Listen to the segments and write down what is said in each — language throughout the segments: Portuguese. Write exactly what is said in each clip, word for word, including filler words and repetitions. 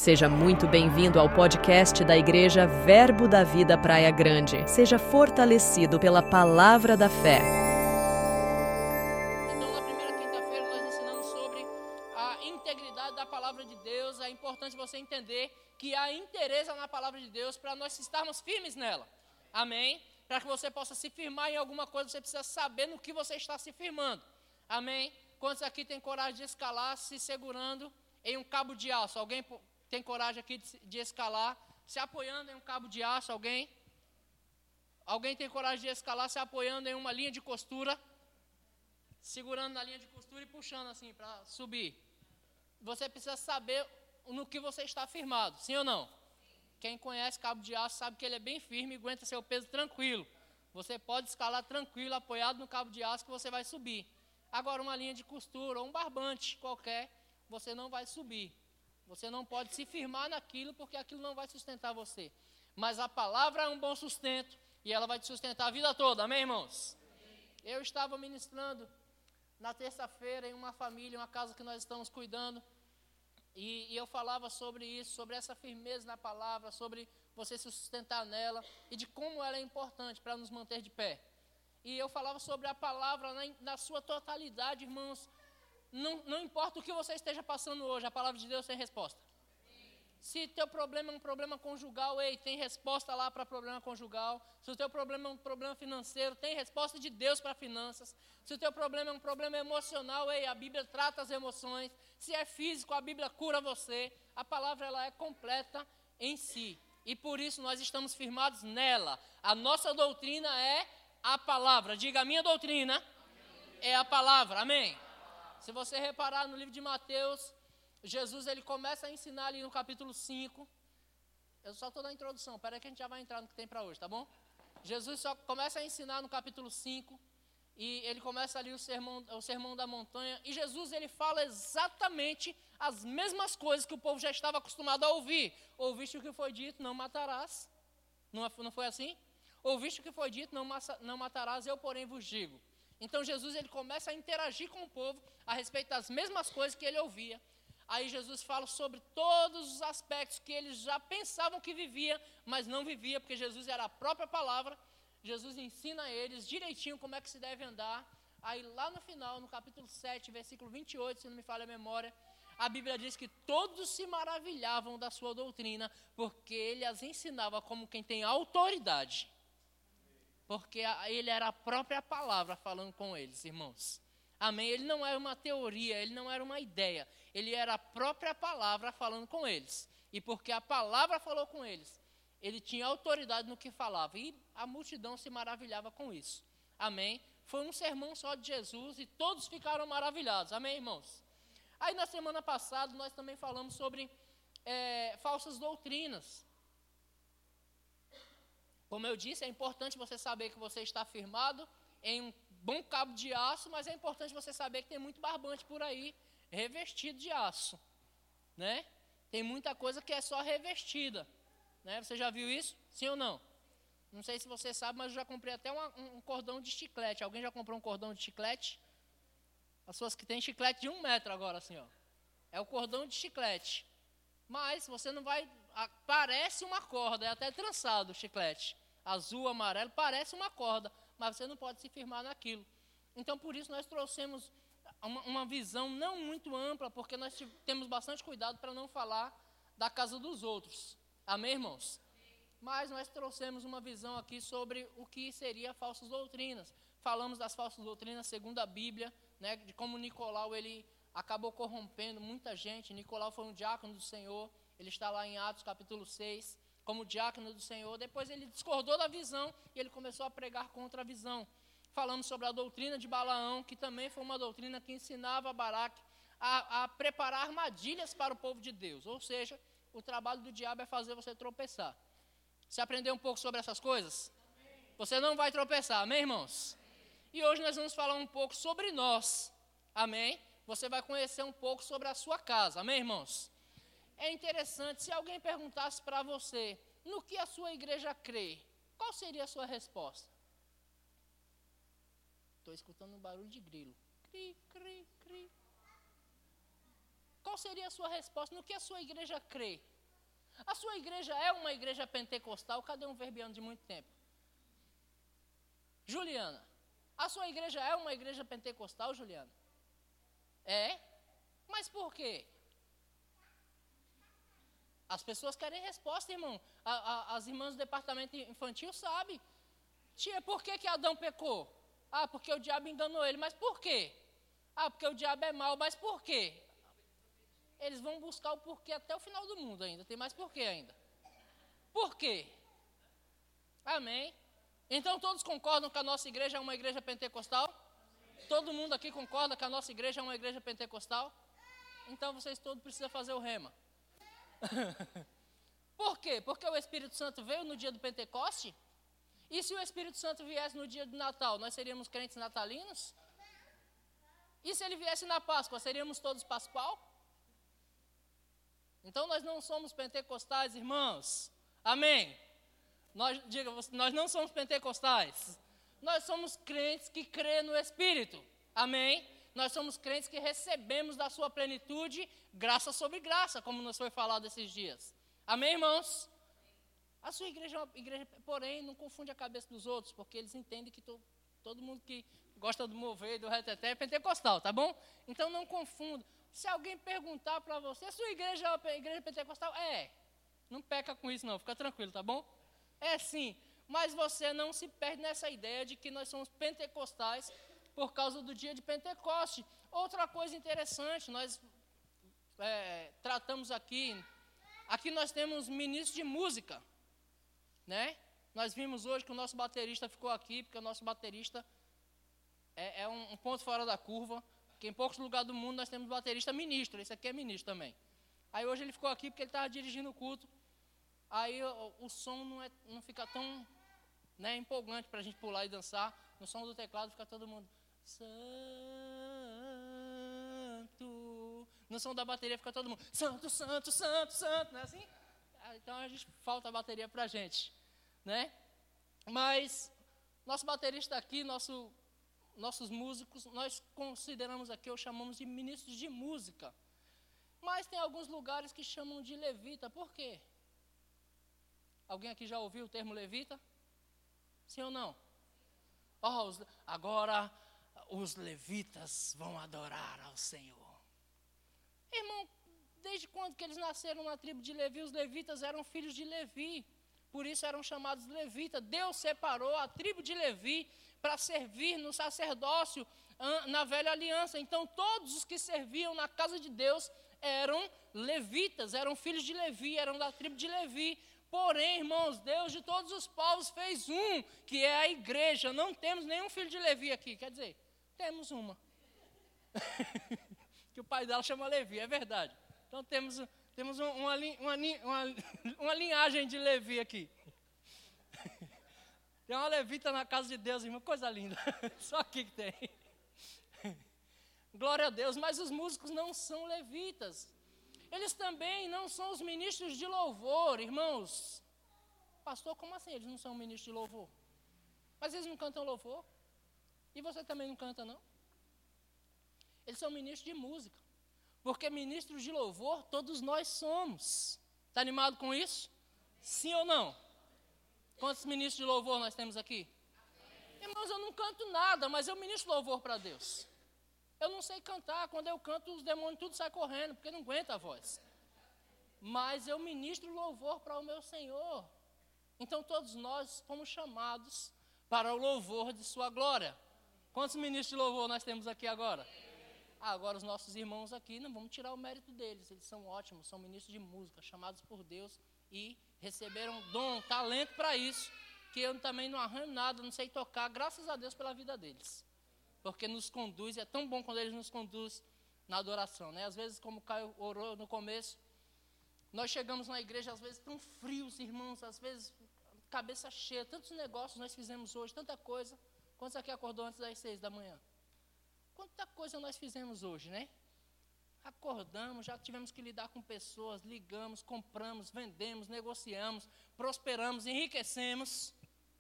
Seja muito bem-vindo ao podcast da Igreja Verbo da Vida Praia Grande. Seja fortalecido pela palavra da fé. Então, na primeira quinta-feira, nós ensinamos sobre a integridade da palavra de Deus. É importante você entender que há interesse na palavra de Deus para nós estarmos firmes nela. Amém? Para que você possa se firmar em alguma coisa, você precisa saber no que você está se firmando. Amém? Quantos aqui têm coragem de escalar se segurando em um cabo de aço? Alguém tem coragem aqui de, de escalar se apoiando em um cabo de aço? Alguém? Alguém tem coragem de escalar se apoiando em uma linha de costura? Segurando na linha de costura e puxando assim para subir. Você precisa saber no que você está firmado, sim ou não? Quem conhece cabo de aço sabe que ele é bem firme e aguenta seu peso tranquilo. Você pode escalar tranquilo, apoiado no cabo de aço, que você vai subir. Agora, uma linha de costura ou um barbante qualquer, você não vai subir. Você não pode se firmar naquilo, porque aquilo não vai sustentar você. Mas a palavra é um bom sustento e ela vai te sustentar a vida toda, amém, irmãos? Eu estava ministrando na terça-feira em uma família, uma casa que nós estamos cuidando, e, e eu falava sobre isso, sobre essa firmeza na palavra, sobre você se sustentar nela e de como ela é importante para nos manter de pé. E eu falava sobre a palavra na, na sua totalidade, irmãos. Não, não importa o que você esteja passando hoje, a palavra de Deus tem resposta. Se teu problema é um problema conjugal, ei, tem resposta lá para problema conjugal. Se o teu problema é um problema financeiro, tem resposta de Deus para finanças. Se o teu problema é um problema emocional, ei, a Bíblia trata as emoções. Se é físico, a Bíblia cura você. A palavra, ela é completa em si. E por isso nós estamos firmados nela. A nossa doutrina é a palavra. Diga, a minha doutrina é a palavra. Amém? Se você reparar no livro de Mateus, Jesus ele começa a ensinar ali no capítulo cinco. Eu só estou na introdução, peraí que a gente já vai entrar no que tem para hoje, tá bom? Jesus só começa a ensinar no capítulo cinco. E ele começa ali o sermão, o sermão da montanha. E Jesus ele fala exatamente as mesmas coisas que o povo já estava acostumado a ouvir. Ouviste o que foi dito, não matarás. Não, não foi assim? Ouviste o que foi dito, não, não matarás, eu porém vos digo. Então Jesus ele começa a interagir com o povo a respeito das mesmas coisas que ele ouvia. Aí Jesus fala sobre todos os aspectos que eles já pensavam que vivia, mas não vivia, porque Jesus era a própria palavra. Jesus ensina a eles direitinho como é que se deve andar. Aí lá no final, no capítulo sete, versículo vinte e oito, se não me falha a memória, a Bíblia diz que todos se maravilhavam da sua doutrina, porque ele as ensinava como quem tem autoridade. Porque ele era a própria palavra falando com eles, irmãos. Amém? Ele não era uma teoria, ele não era uma ideia. Ele era a própria palavra falando com eles. E porque a palavra falou com eles, ele tinha autoridade no que falava. E a multidão se maravilhava com isso. Amém? Foi um sermão só de Jesus e todos ficaram maravilhados. Amém, irmãos? Aí na semana passada nós também falamos sobre é, falsas doutrinas. Como eu disse, é importante você saber que você está firmado em um bom cabo de aço, mas é importante você saber que tem muito barbante por aí, revestido de aço, né? Tem muita coisa que é só revestida, né? Você já viu isso? Sim ou não? Não sei se você sabe, mas eu já comprei até uma, um cordão de chiclete. Alguém já comprou um cordão de chiclete? As pessoas que têm chiclete de um metro agora, assim, ó. É o cordão de chiclete. Mas você não vai... Parece uma corda, é até trançado o chiclete. Azul, amarelo, parece uma corda, mas você não pode se firmar naquilo. Então, por isso, nós trouxemos uma, uma visão não muito ampla, porque nós temos bastante cuidado para não falar da casa dos outros. Amém, irmãos? Mas nós trouxemos uma visão aqui sobre o que seria falsas doutrinas. Falamos das falsas doutrinas segundo a Bíblia, né, de como Nicolau ele acabou corrompendo muita gente. Nicolau foi um diácono do Senhor, ele está lá em Atos capítulo seis. Como diácono do Senhor, depois ele discordou da visão e ele começou a pregar contra a visão. Falamos sobre a doutrina de Balaão, que também foi uma doutrina que ensinava a Baraque a, a preparar armadilhas para o povo de Deus. Ou seja, o trabalho do diabo é fazer você tropeçar. Você aprendeu um pouco sobre essas coisas? Você não vai tropeçar, amém, irmãos? E hoje nós vamos falar um pouco sobre nós, amém? Você vai conhecer um pouco sobre a sua casa, amém, irmãos? É interessante, se alguém perguntasse para você, no que a sua igreja crê, qual seria a sua resposta? Estou escutando um barulho de grilo. Cri, cri, cri. Qual seria a sua resposta? No que a sua igreja crê? A sua igreja é uma igreja pentecostal? Cadê um verbiano de muito tempo? Juliana, a sua igreja é uma igreja pentecostal, Juliana? É? Mas por quê? As pessoas querem resposta, irmão. A, a, as irmãs do departamento infantil sabem. Tia, por que que Adão pecou? Ah, porque o diabo enganou ele. Mas por quê? Ah, porque o diabo é mau. Mas por quê? Eles vão buscar o porquê até o final do mundo ainda. Tem mais porquê ainda. Por quê? Amém. Então todos concordam que a nossa igreja é uma igreja pentecostal? Todo mundo aqui concorda que a nossa igreja é uma igreja pentecostal? Então vocês todos precisam fazer o rema. Por quê? Porque o Espírito Santo veio no dia do Pentecoste? E se o Espírito Santo viesse no dia do Natal, nós seríamos crentes natalinos? E se ele viesse na Páscoa, seríamos todos pascual? Então nós não somos pentecostais, irmãos. Amém? Nós, diga, nós não somos pentecostais. Nós somos crentes que crêem no Espírito. Amém? Nós somos crentes que recebemos da sua plenitude graça sobre graça, como nos foi falado esses dias. Amém, irmãos? A sua igreja é uma igreja, porém, não confunde a cabeça dos outros, porque eles entendem que to, todo mundo que gosta do mover e do reteté é pentecostal, tá bom? Então não confunda. Se alguém perguntar para você, a sua igreja é uma igreja pentecostal? É. Não peca com isso não, fica tranquilo, tá bom? É sim, mas você não se perde nessa ideia de que nós somos pentecostais por causa do dia de Pentecoste. Outra coisa interessante, nós é, tratamos aqui, aqui nós temos ministros de música, né? Nós vimos hoje que o nosso baterista ficou aqui, porque o nosso baterista é, é um, um ponto fora da curva, porque em poucos lugares do mundo nós temos baterista ministro, esse aqui é ministro também. Aí hoje ele ficou aqui porque ele estava dirigindo o culto, aí o, o som não, é, não fica tão, né, empolgante para a gente pular e dançar. No som do teclado fica todo mundo santo. No som da bateria fica todo mundo santo, santo, santo, santo, não é assim? Então a gente falta a bateria para a gente, né? Mas nosso baterista aqui, nosso, nossos músicos, nós consideramos aqui, ou chamamos de ministros de música. Mas tem alguns lugares que chamam de levita. Por quê? Alguém aqui já ouviu o termo levita? Sim ou não? Oh, os, agora os levitas vão adorar ao Senhor. Irmão, desde quando que eles nasceram na tribo de Levi? Os levitas eram filhos de Levi, por isso eram chamados levitas. Deus separou a tribo de Levi para servir no sacerdócio na velha aliança. Então todos os que serviam na casa de Deus eram levitas, eram filhos de Levi, eram da tribo de Levi. Porém, irmãos, Deus de todos os povos fez um, que é a igreja. Não temos nenhum filho de Levi aqui, quer dizer, temos uma. Que o pai dela chama Levi, é verdade. Então temos, temos uma, uma, uma, uma linhagem de Levi aqui. Tem uma levita na casa de Deus, irmão, coisa linda. Só aqui que tem. Glória a Deus, mas os músicos não são levitas. Eles também não são os ministros de louvor, irmãos. Pastor, como assim eles não são ministros de louvor? Mas eles não cantam louvor. E você também não canta, não? Eles são ministros de música. Porque ministros de louvor, todos nós somos. Está animado com isso? Sim ou não? Quantos ministros de louvor nós temos aqui? Irmãos, eu não canto nada, mas eu ministro louvor para Deus. Eu não sei cantar, quando eu canto os demônios tudo sai correndo, porque não aguenta a voz. Mas eu ministro louvor para o meu Senhor. Então todos nós fomos chamados para o louvor de sua glória. Quantos ministros de louvor nós temos aqui agora? Ah, agora os nossos irmãos aqui, não vamos tirar o mérito deles, eles são ótimos, são ministros de música, chamados por Deus e receberam dom, talento para isso, que eu também não arranho nada, não sei tocar, graças a Deus pela vida deles. Porque nos conduz, é tão bom quando eles nos conduzem na adoração, né? Às vezes, como o Caio orou no começo, nós chegamos na igreja, às vezes, tão frios, irmãos, às vezes, cabeça cheia, tantos negócios nós fizemos hoje, tanta coisa. Quantos aqui acordou antes das seis da manhã? Quanta coisa nós fizemos hoje, né? Acordamos, já tivemos que lidar com pessoas, ligamos, compramos, vendemos, negociamos, prosperamos, enriquecemos.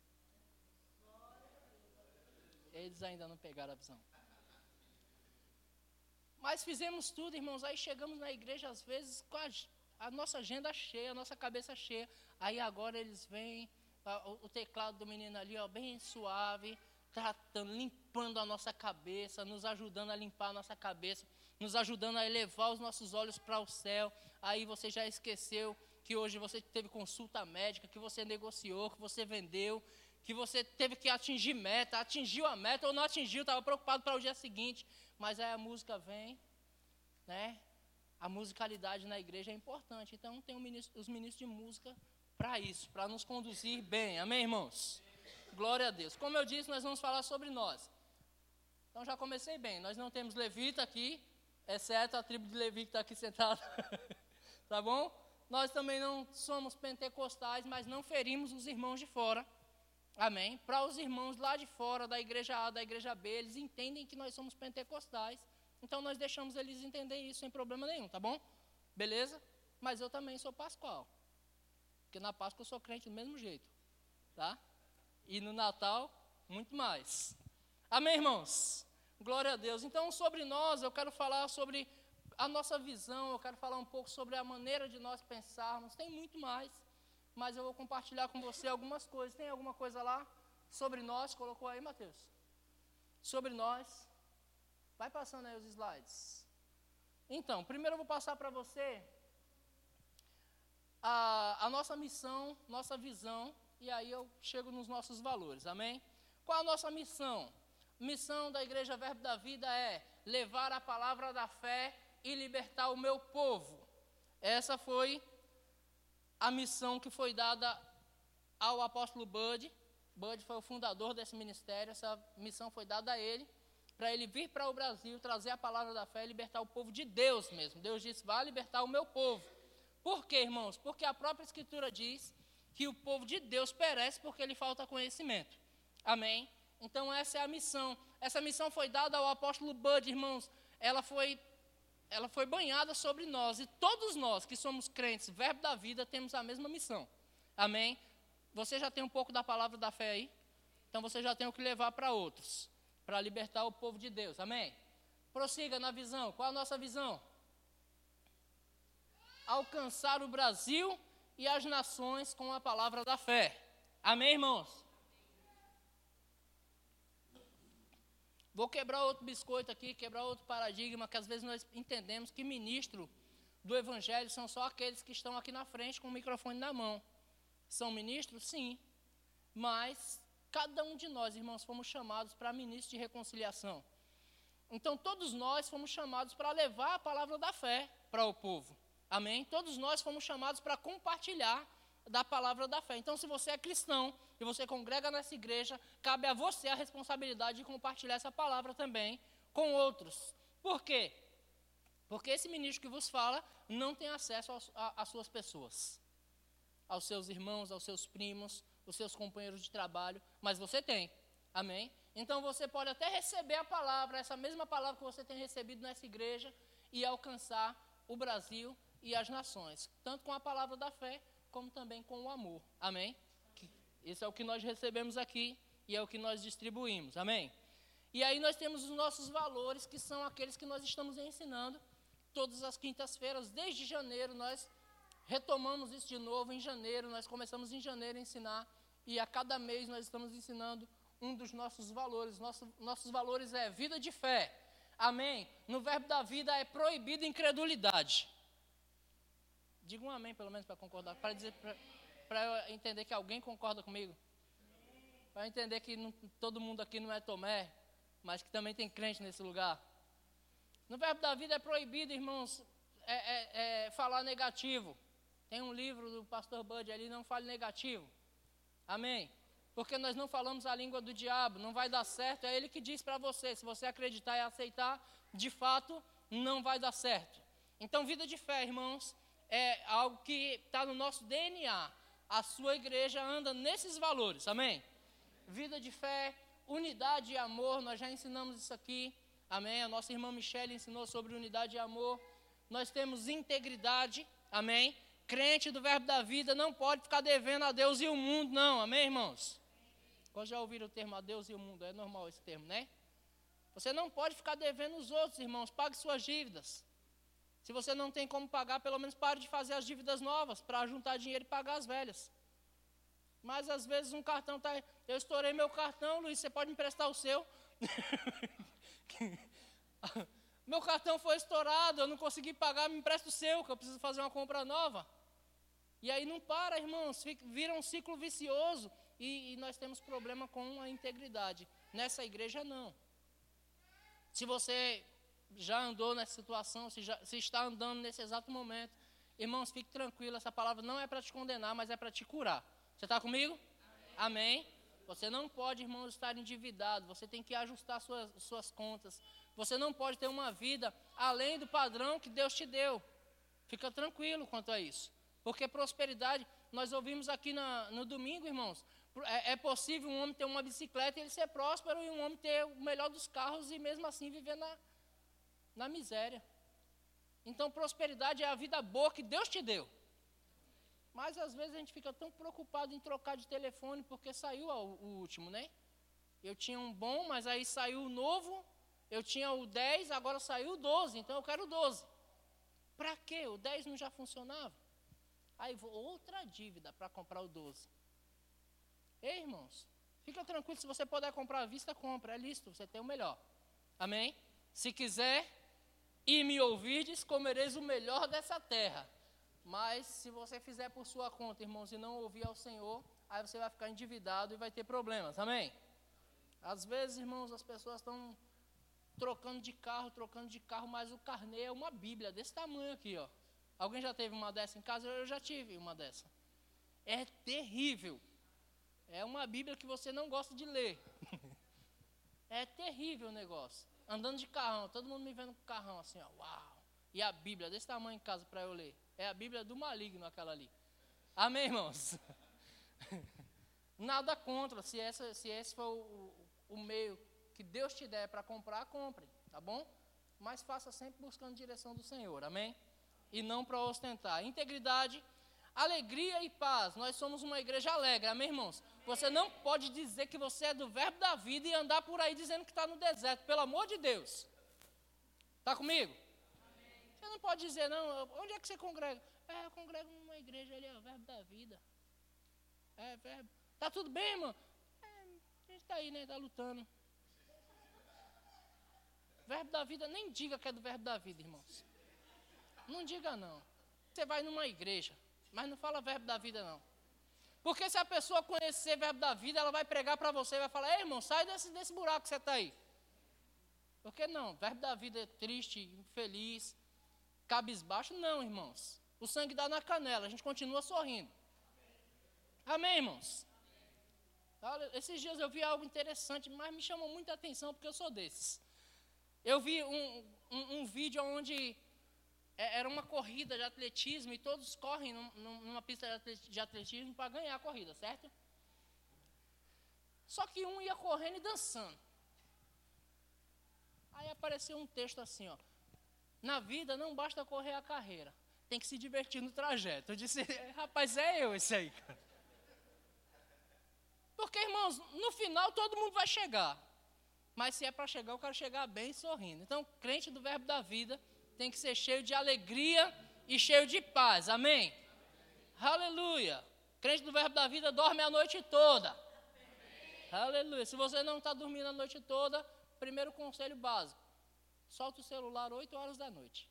Eles ainda não pegaram a visão. Mas fizemos tudo, irmãos, aí chegamos na igreja, às vezes, com a, a nossa agenda cheia, a nossa cabeça cheia. Aí agora eles vêm, o teclado do menino ali, ó, bem suave, tratando, limpando a nossa cabeça, nos ajudando a limpar a nossa cabeça, nos ajudando a elevar os nossos olhos para o céu. Aí você já esqueceu que hoje você teve consulta médica, que você negociou, que você vendeu, que você teve que atingir meta, atingiu a meta ou não atingiu, estava preocupado para o dia seguinte. Mas aí a música vem, né? A musicalidade na igreja é importante. Então tem um ministro, os ministros de música para isso, para nos conduzir bem. Amém, irmãos? Glória a Deus. Como eu disse, nós vamos falar sobre nós. Então já comecei bem. Nós não temos levita aqui, exceto a tribo de Levi que está aqui sentada. Tá bom? Nós também não somos pentecostais, mas não ferimos os irmãos de fora. Amém? Para os irmãos lá de fora, da igreja A, da igreja B, eles entendem que nós somos pentecostais. Então nós deixamos eles entenderem isso sem problema nenhum, tá bom? Beleza? Mas eu também sou pascual. Porque na Páscoa eu sou crente do mesmo jeito. Tá? E no Natal, muito mais. Amém, irmãos? Glória a Deus. Então, sobre nós, eu quero falar sobre a nossa visão, eu quero falar um pouco sobre a maneira de nós pensarmos. Tem muito mais, mas eu vou compartilhar com você algumas coisas. Tem alguma coisa lá sobre nós? Colocou aí, Mateus? Sobre nós. Vai passando aí os slides. Então, primeiro eu vou passar para você a, a nossa missão, nossa visão, e aí eu chego nos nossos valores, amém? Qual a nossa missão? Missão da Igreja Verbo da Vida é levar a palavra da fé e libertar o meu povo. Essa foi a missão que foi dada ao apóstolo Bud. Bud foi o fundador desse ministério, essa missão foi dada a ele, para ele vir para o Brasil, trazer a palavra da fé e libertar o povo de Deus mesmo. Deus disse, vai libertar o meu povo. Por quê, irmãos? Porque a própria Escritura diz que o povo de Deus perece porque lhe falta conhecimento. Amém? Então essa é a missão. Essa missão foi dada ao apóstolo Bud, irmãos. Ela foi, ela foi banhada sobre nós. E todos nós que somos crentes, Verbo da Vida, temos a mesma missão. Amém? Você já tem um pouco da palavra da fé aí? Então você já tem o que levar para outros, para libertar o povo de Deus. Amém? Prossiga na visão. Qual a nossa visão? Alcançar o Brasil e as nações com a palavra da fé. Amém, irmãos? Vou quebrar outro biscoito aqui, quebrar outro paradigma, que às vezes nós entendemos que ministro do evangelho são só aqueles que estão aqui na frente com o microfone na mão. São ministros? Sim. Mas cada um de nós, irmãos, fomos chamados para ministro de reconciliação. Então todos nós fomos chamados para levar a palavra da fé para o povo. Amém? Todos nós fomos chamados para compartilhar da palavra da fé. Então, se você é cristão e você congrega nessa igreja, cabe a você a responsabilidade de compartilhar essa palavra também com outros. Por quê? Porque esse ministro que vos fala não tem acesso às suas pessoas, aos seus irmãos, aos seus primos, os seus companheiros de trabalho, mas você tem. Amém? Então, você pode até receber a palavra, essa mesma palavra que você tem recebido nessa igreja, e alcançar o Brasil e as nações, tanto com a palavra da fé, como também com o amor. Amém? Isso é o que nós recebemos aqui e é o que nós distribuímos. Amém? E aí nós temos os nossos valores, que são aqueles que nós estamos ensinando todas as quintas-feiras. Desde janeiro nós retomamos isso de novo. Em janeiro, nós começamos em janeiro a ensinar, e a cada mês nós estamos ensinando um dos nossos valores. Nosso, nossos valores é vida de fé. Amém? No Verbo da Vida é proibido incredulidade. Diga um amém, pelo menos, para concordar, para dizer, para eu entender que alguém concorda comigo. Para eu entender que não, todo mundo aqui não é Tomé, mas que também tem crente nesse lugar. No Verbo da Vida é proibido, irmãos, é, é, é falar negativo. Tem um livro do pastor Bud ali, não fale negativo. Amém? Porque nós não falamos a língua do diabo, não vai dar certo. É ele que diz para você, se você acreditar e aceitar, de fato, não vai dar certo. Então, vida de fé, irmãos, é algo que está no nosso D N A. A sua igreja anda nesses valores, amém? Vida de fé, unidade e amor, nós já ensinamos isso aqui, amém? A nossa irmã Michele ensinou sobre unidade e amor. Nós temos integridade, amém? Crente do Verbo da Vida não pode ficar devendo a Deus e o mundo, não, amém, irmãos? Quando já ouviram o termo a Deus e o mundo, é normal esse termo, né? Você não pode ficar devendo os outros, irmãos, pague suas dívidas. Se você não tem como pagar, pelo menos pare de fazer as dívidas novas para juntar dinheiro e pagar as velhas. Mas às vezes um cartão está... Eu estourei meu cartão, Luiz, você pode emprestar o seu? Meu cartão foi estourado, eu não consegui pagar, me empresta o seu, que eu preciso fazer uma compra nova. E aí não para, irmãos, vira um ciclo vicioso e, e nós temos problema com a integridade. Nessa igreja, não. Se você já andou nessa situação, se, já, se está andando nesse exato momento, irmãos, fique tranquilo, essa palavra não é para te condenar, mas é para te curar. Você está comigo? Amém. Amém. Você não pode, irmãos, estar endividado, você tem que ajustar suas, suas contas. Você não pode ter uma vida além do padrão que Deus te deu. Fica tranquilo quanto a isso. Porque prosperidade, nós ouvimos aqui na, no domingo, irmãos, é, é possível um homem ter uma bicicleta e ele ser próspero, e um homem ter o melhor dos carros e mesmo assim viver na, na miséria. Então, prosperidade é a vida boa que Deus te deu. Mas às vezes a gente fica tão preocupado em trocar de telefone porque saiu o, o último, né? Eu tinha um bom, mas aí saiu o novo, eu tinha o dez, agora saiu o doze, então eu quero o doze. Para quê? O dez não já funcionava? Aí vou outra dívida para comprar o doze. Ei, irmãos, fica tranquilo, se você puder comprar à vista, compra, é lícito, você tem o melhor. Amém? Se quiser e me ouvirdes, comereis o melhor dessa terra. Mas se você fizer por sua conta, irmãos, e não ouvir ao Senhor, aí você vai ficar endividado e vai ter problemas, amém? Às vezes, irmãos, as pessoas estão trocando de carro, trocando de carro, mas o carnê é uma Bíblia desse tamanho aqui, ó. Alguém já teve uma dessa em casa? Eu já tive uma dessa. É terrível. É uma Bíblia que você não gosta de ler. É terrível o negócio. Andando de carrão, todo mundo me vendo com carrão assim, ó, uau. E a Bíblia desse tamanho em casa para eu ler. É a Bíblia do maligno aquela ali. Amém, irmãos? Nada contra. Se, essa, se esse for o, o meio que Deus te der para comprar, compre, tá bom? Mas faça sempre buscando direção do Senhor, amém? E não para ostentar. Integridade, alegria e paz. Nós somos uma igreja alegre, amém, irmãos? Você não pode dizer que você é do verbo da vida e andar por aí dizendo que está no deserto, pelo amor de Deus. Está comigo? Você não pode dizer, não, onde é que você congrega? É, eu congrego numa igreja ali, é o verbo da vida. É, verbo. Tá tudo bem, irmão? É, a gente tá aí, né, tá lutando. Verbo da vida, nem diga que é do verbo da vida, irmãos. Não diga não. Você vai numa igreja, mas não fala verbo da vida, não. Porque se a pessoa conhecer verbo da vida, ela vai pregar para você e vai falar, ei, irmão, sai desse, desse buraco que você tá aí. Por que não? Verbo da vida é triste, infeliz, cabisbaixo, não, irmãos. O sangue dá na canela, a gente continua sorrindo. Amém, irmãos? Olha, esses dias eu vi algo interessante, mas me chamou muita atenção porque eu sou desses. Eu vi um, um, um vídeo onde era uma corrida de atletismo e todos correm num, numa pista de atletismo para ganhar a corrida, certo? Só que um ia correndo e dançando. Aí apareceu um texto assim, ó. Na vida não basta correr a carreira, tem que se divertir no trajeto. Eu disse, rapaz, é eu esse aí, cara. Porque, irmãos, no final todo mundo vai chegar. Mas se é para chegar, eu quero chegar bem sorrindo. Então, crente do verbo da vida tem que ser cheio de alegria e cheio de paz. Amém? Aleluia. Crente do verbo da vida dorme a noite toda. Aleluia. Se você não está dormindo a noite toda, primeiro conselho básico. Solta o celular oito horas da noite.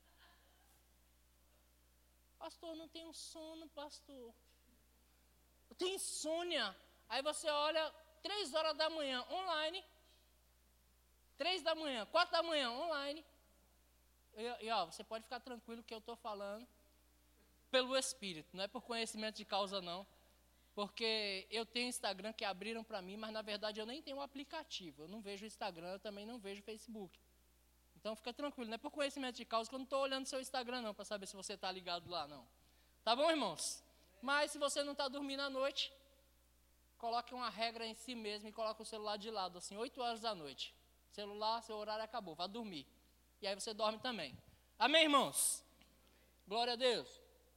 Pastor, não tenho sono, pastor. Eu tenho insônia. Aí você olha, três horas da manhã, online. Três da manhã, quatro da manhã, online. E, e ó, você pode ficar tranquilo que eu estou falando pelo Espírito. Não é por conhecimento de causa, não. Porque eu tenho Instagram que abriram para mim, mas na verdade eu nem tenho o aplicativo. Eu não vejo Instagram, eu também não vejo Facebook. Então fica tranquilo, não é por conhecimento de causa que eu não estou olhando seu Instagram não, para saber se você está ligado lá, não. Tá bom, irmãos? Mas se você não está dormindo à noite, coloque uma regra em si mesmo e coloque o celular de lado, assim, oito horas da noite. Celular, seu horário acabou, vá dormir. E aí você dorme também. Amém, irmãos? Glória a Deus.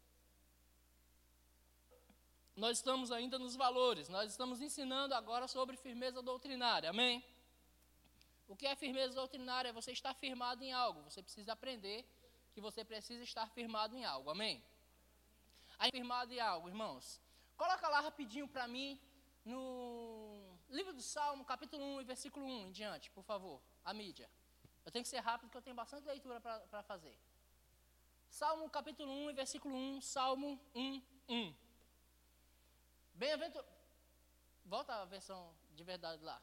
Nós estamos ainda nos valores, nós estamos ensinando agora sobre firmeza doutrinária, amém? O que é firmeza doutrinária? É você estar firmado em algo, você precisa aprender que você precisa estar firmado em algo, amém? Aí, firmado em algo, irmãos. Coloca lá rapidinho para mim, no livro do Salmo, capítulo um, versículo um em diante, por favor, a mídia. Eu tenho que ser rápido, porque eu tenho bastante leitura para fazer. Salmo, capítulo um, versículo um, Salmo um, um. Bem-aventurado. Volta a versão de verdade lá.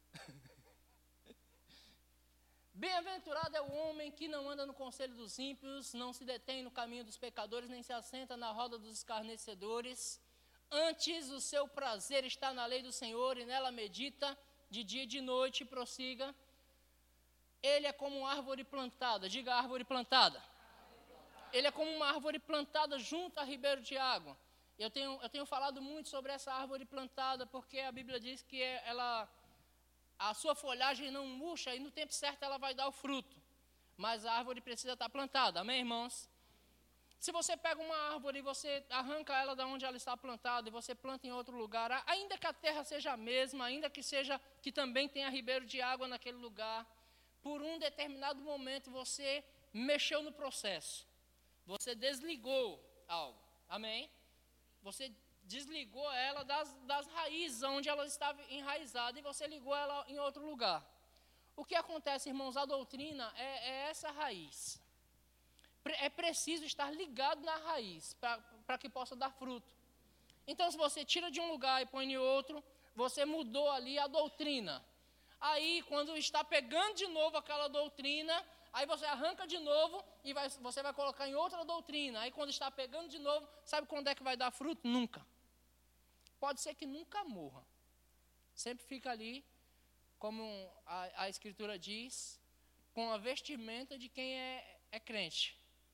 Bem-aventurado é o homem que não anda no conselho dos ímpios, não se detém no caminho dos pecadores, nem se assenta na roda dos escarnecedores. Antes o seu prazer está na lei do Senhor, e nela medita de dia e de noite, prossiga. Ele é como uma árvore plantada, diga árvore plantada. Ele é como uma árvore plantada junto a ribeiro de água. Eu tenho, eu tenho falado muito sobre essa árvore plantada, porque a Bíblia diz que ela, a sua folhagem não murcha, e no tempo certo ela vai dar o fruto. Mas a árvore precisa estar plantada, amém, irmãos? Se você pega uma árvore e você arranca ela de onde ela está plantada, e você planta em outro lugar, ainda que a terra seja a mesma, ainda que seja que também tenha ribeiro de água naquele lugar, por um determinado momento você mexeu no processo. Você desligou algo, amém? Você desligou ela das, das raízes onde ela estava enraizada, e você ligou ela em outro lugar. O que acontece, irmãos? A doutrina é, é essa raiz. É preciso estar ligado na raiz para que possa dar fruto. Então, se você tira de um lugar e põe em outro, você mudou ali a doutrina. Aí, quando está pegando de novo aquela doutrina, aí você arranca de novo e vai, você vai colocar em outra doutrina. Aí, quando está pegando de novo, sabe quando é que vai dar fruto? Nunca. Pode ser que nunca morra. Sempre fica ali, como a, a Escritura diz, com a vestimenta de quem é, é crente.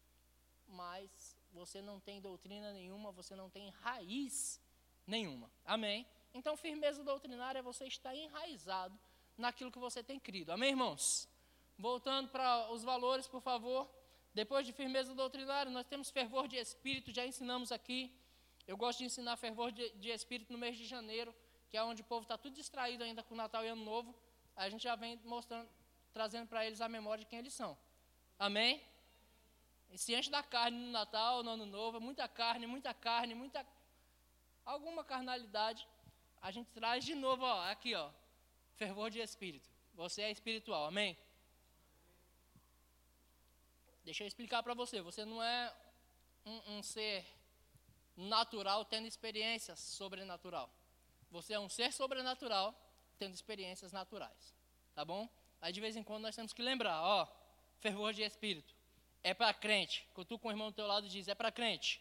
Mas você não tem doutrina nenhuma, você não tem raiz nenhuma. Amém? Então, firmeza doutrinária é você estar enraizado naquilo que você tem crido. Amém, irmãos? Voltando para os valores, por favor. Depois de firmeza doutrinária, nós temos fervor de espírito, já ensinamos aqui. Eu gosto de ensinar fervor de, de espírito no mês de janeiro, que é onde o povo está tudo distraído ainda com o Natal e Ano Novo. A gente já vem mostrando, trazendo para eles a memória de quem eles são. Amém? E se enche da carne no Natal, no Ano Novo, muita carne, muita carne, muita... alguma carnalidade, a gente traz de novo, ó, aqui, ó, fervor de espírito. Você é espiritual, amém? Deixa eu explicar para você, você não é um, um ser natural tendo experiências sobrenatural. Você é um ser sobrenatural tendo experiências naturais, tá bom? Aí de vez em quando nós temos que lembrar, ó, fervor de espírito. É para crente. Cutuca com o irmão do teu lado e diz, é para crente.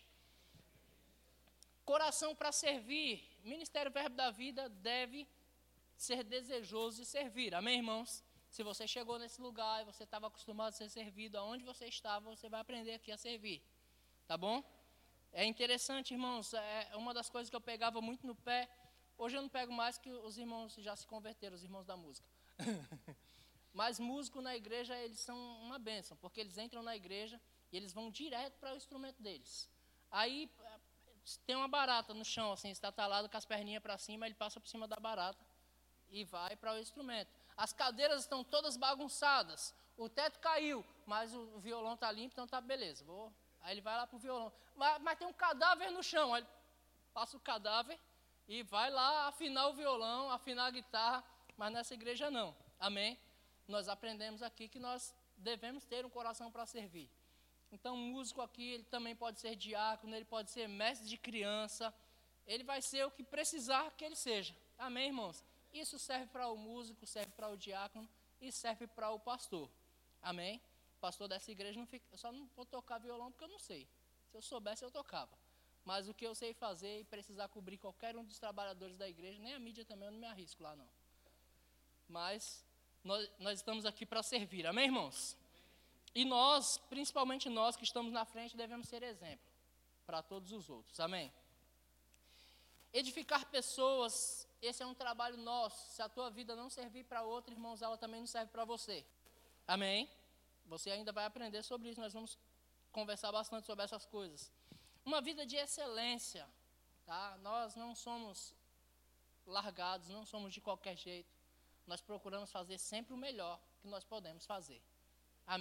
Coração para servir. Ministério Verbo da Vida deve ser desejoso de servir. Amém, irmãos? Se você chegou nesse lugar e você estava acostumado a ser servido, aonde você estava, você vai aprender aqui a servir. Tá bom? É interessante, irmãos. É uma das coisas que eu pegava muito no pé. Hoje eu não pego mais, que os irmãos já se converteram, os irmãos da música. Mas músicos na igreja, eles são uma bênção, porque eles entram na igreja e eles vão direto para o instrumento deles. Aí tem uma barata no chão, assim, está talado com as perninhas para cima, ele passa por cima da barata e vai para o instrumento. As cadeiras estão todas bagunçadas, o teto caiu, mas o violão está limpo, então tá beleza. Vou... Aí ele vai lá para o violão. Mas, mas tem um cadáver no chão, aí ele passa o cadáver e vai lá afinar o violão, afinar a guitarra, mas nessa igreja não. Amém? Nós aprendemos aqui que nós devemos ter um coração para servir. Então, o músico aqui, ele também pode ser diácono, ele pode ser mestre de criança, ele vai ser o que precisar que ele seja. Amém, irmãos? Isso serve para o músico, serve para o diácono e serve para o pastor. Amém? O pastor dessa igreja não fica... Eu só não vou tocar violão porque eu não sei. Se eu soubesse, eu tocava. Mas o que eu sei fazer e precisar cobrir qualquer um dos trabalhadores da igreja, nem a mídia também, eu não me arrisco lá, não. Mas... Nós, nós estamos aqui para servir, amém, irmãos? E nós, principalmente nós que estamos na frente, devemos ser exemplo para todos os outros, amém? Edificar pessoas, esse é um trabalho nosso. Se a tua vida não servir para outro, irmãos, ela também não serve para você, amém? Você ainda vai aprender sobre isso, nós vamos conversar bastante sobre essas coisas. Uma vida de excelência, tá? Nós não somos largados, não somos de qualquer jeito. Nós procuramos fazer sempre o melhor que nós podemos fazer. Amém?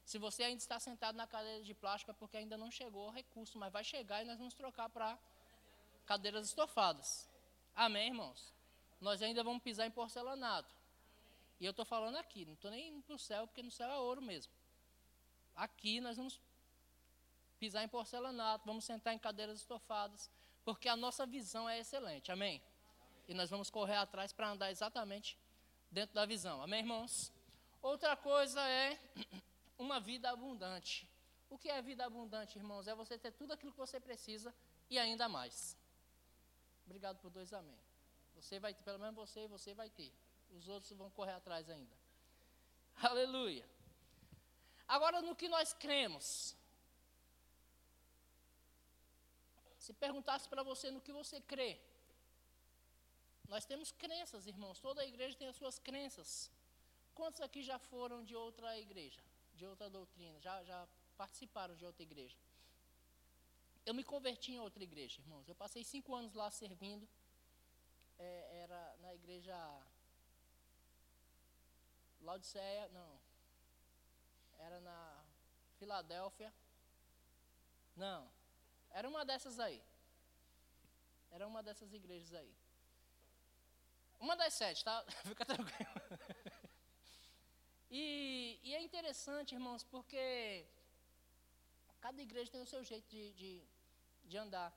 Se você ainda está sentado na cadeira de plástico, é porque ainda não chegou o recurso, mas vai chegar e nós vamos trocar para cadeiras estofadas. Amém, irmãos? Nós ainda vamos pisar em porcelanato. E eu estou falando aqui, não estou nem indo para o céu, porque no céu é ouro mesmo. Aqui nós vamos pisar em porcelanato, vamos sentar em cadeiras estofadas, porque a nossa visão é excelente, amém? E nós vamos correr atrás para andar exatamente dentro da visão, amém, irmãos? Outra coisa é uma vida abundante. O que é vida abundante, irmãos? É você ter tudo aquilo que você precisa e ainda mais. Obrigado por dois amém. Você vai ter, pelo menos você e você vai ter. Os outros vão correr atrás ainda. Aleluia. Agora, no que nós cremos. Se perguntasse para você no que você crê. Nós temos crenças, irmãos. Toda a igreja tem as suas crenças. Quantos aqui já foram de outra igreja? De outra doutrina? Já, já participaram de outra igreja? Eu me converti em outra igreja, irmãos. Eu passei cinco anos lá servindo. É, era na igreja Laodiceia, não. Era na Filadélfia. Não. Era uma dessas aí. Era uma dessas igrejas aí. Uma das sete, tá? Fica tranquilo. E, e é interessante, irmãos, porque cada igreja tem o seu jeito de, de, de andar.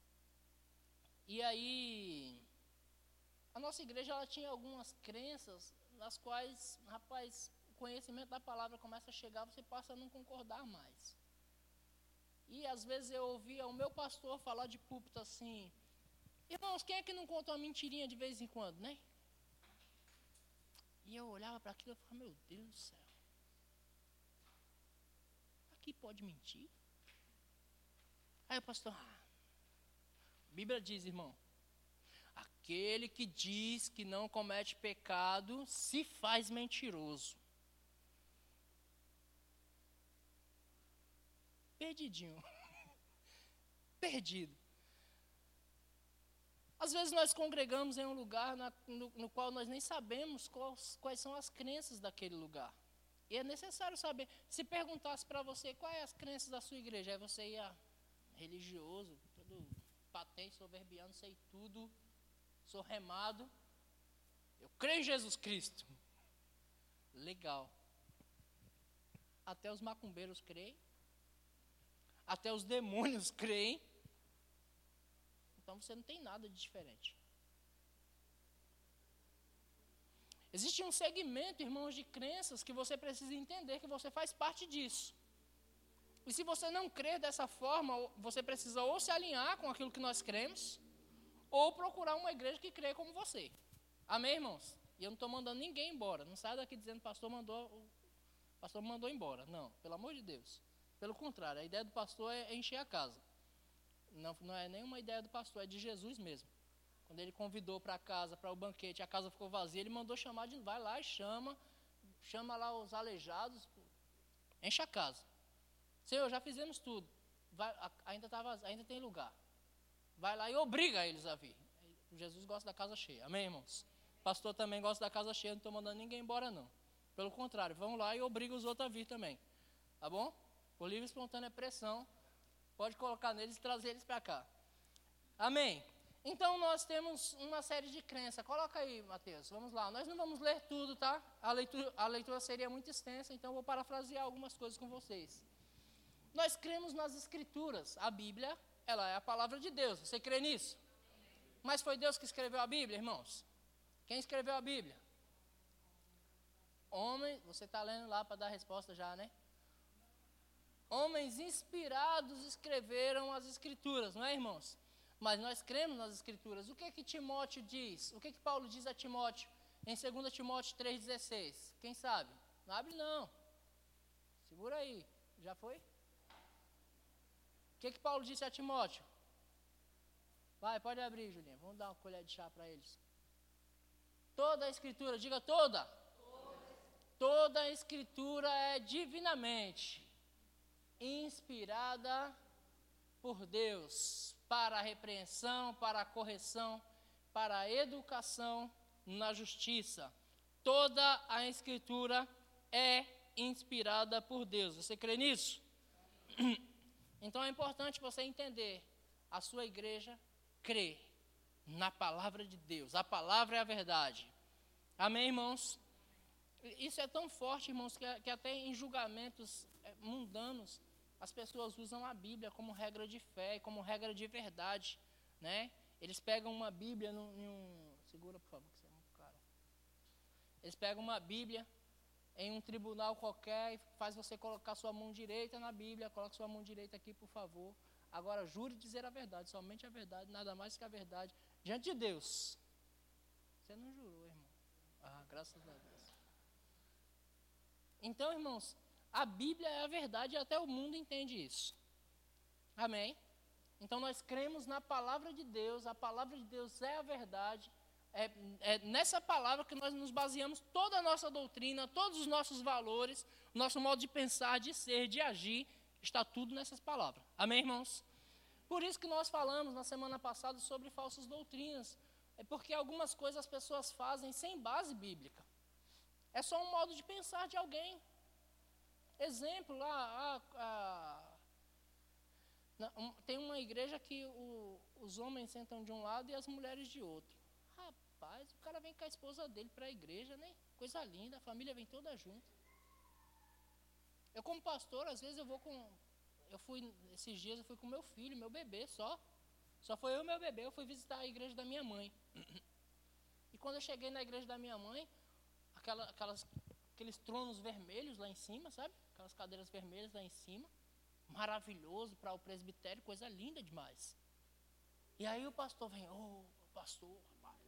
E aí, a nossa igreja ela tinha algumas crenças nas quais, rapaz, o conhecimento da palavra começa a chegar, você passa a não concordar mais. E às vezes eu ouvia o meu pastor falar de púlpito assim, irmãos, quem é que não conta uma mentirinha de vez em quando, né? E eu olhava para aquilo e falava, meu Deus do céu, aqui pode mentir? Aí o pastor, ah, a Bíblia diz, irmão, aquele que diz que não comete pecado se faz mentiroso. Perdidinho. Perdido. Às vezes nós congregamos em um lugar na, no, no qual nós nem sabemos quais, quais são as crenças daquele lugar. E é necessário saber. Se perguntasse para você quais são as crenças da sua igreja, aí você ia religioso, todo patente, soberbiano, sei tudo, sou remado. Eu creio em Jesus Cristo. Legal. Até os macumbeiros creem. Até os demônios creem. Então você não tem nada de diferente. Existe um segmento, irmãos, de crenças que você precisa entender que você faz parte disso. E se você não crer dessa forma, você precisa ou se alinhar com aquilo que nós cremos, ou procurar uma igreja que crê como você. Amém, irmãos? E eu não estou mandando ninguém embora. Não sai daqui dizendo que o pastor mandou, o pastor mandou embora. Não, pelo amor de Deus. Pelo contrário, a ideia do pastor é encher a casa. Não, não é nenhuma ideia do pastor, é de Jesus mesmo. Quando ele convidou para a casa, para o banquete, a casa ficou vazia, ele mandou chamar de vai lá e chama, chama lá os aleijados, enche a casa. Senhor, já fizemos tudo, vai, ainda, tá vazio, ainda tem lugar. Vai lá e obriga eles a vir. Jesus gosta da casa cheia, amém, irmãos? O pastor também gosta da casa cheia, não estou mandando ninguém embora, não. Pelo contrário, vamos lá e obriga os outros a vir também, tá bom? Por livre e espontânea pressão, pode colocar neles e trazer eles para cá. Amém? Então, nós temos uma série de crenças. Coloca aí, Mateus, vamos lá. Nós não vamos ler tudo, tá? A leitura, a leitura seria muito extensa, então eu vou parafrasear algumas coisas com vocês. Nós cremos nas Escrituras. A Bíblia, ela é a palavra de Deus. Você crê nisso? Mas foi Deus que escreveu a Bíblia, irmãos? Quem escreveu a Bíblia? Homem, você está lendo lá para dar a resposta já, né? Homens inspirados escreveram as Escrituras, não é, irmãos? Mas nós cremos nas Escrituras. O que é que Timóteo diz? O que é que Paulo diz a Timóteo em dois Timóteo três dezesseis? Quem sabe? Não abre não. Segura aí. Já foi? O que é que Paulo disse a Timóteo? Vai, pode abrir, Julinha. Vamos dar uma colher de chá para eles. Toda a Escritura, diga toda. Toda, toda a Escritura é divinamente inspirada por Deus para a repreensão, para a correção, para a educação na justiça. Toda a Escritura é inspirada por Deus. Você crê nisso? Então é importante você entender, a sua igreja crê na palavra de Deus. A palavra é a verdade. Amém, irmãos? Isso é tão forte, irmãos, que, que até em julgamentos mundanos, as pessoas usam a Bíblia como regra de fé, como regra de verdade, né? Eles pegam uma Bíblia num, num segura, por favor, que você é muito caro. Eles pegam uma Bíblia em um tribunal qualquer e faz você colocar sua mão direita na Bíblia, coloca sua mão direita aqui, por favor. Agora, jure dizer a verdade, somente a verdade, nada mais que a verdade, diante de Deus. Você não jurou, irmão. Ah, graças a Deus. Então, irmãos, a Bíblia é a verdade e até o mundo entende isso. Amém? Então, nós cremos na palavra de Deus, a palavra de Deus é a verdade. É, é nessa palavra que nós nos baseamos toda a nossa doutrina, todos os nossos valores, nosso modo de pensar, de ser, de agir, está tudo nessas palavras. Amém, irmãos? Por isso que nós falamos na semana passada sobre falsas doutrinas. É porque algumas coisas as pessoas fazem sem base bíblica. É só um modo de pensar de alguém. Exemplo, lá, a, a, na, um, tem uma igreja que o, os homens sentam de um lado e as mulheres de outro. Rapaz, o cara vem com a esposa dele para a igreja, né? Coisa linda, a família vem toda junto. Eu como pastor, às vezes eu vou com... Eu fui, esses dias eu fui com meu filho, meu bebê só. Só foi eu e meu bebê, eu fui visitar a igreja da minha mãe. E quando eu cheguei na igreja da minha mãe, aquela, aquelas, aqueles tronos vermelhos lá em cima, sabe? Aquelas cadeiras vermelhas lá em cima. Maravilhoso para o presbitério, coisa linda demais. E aí o pastor vem, ô, oh, pastor, rapaz.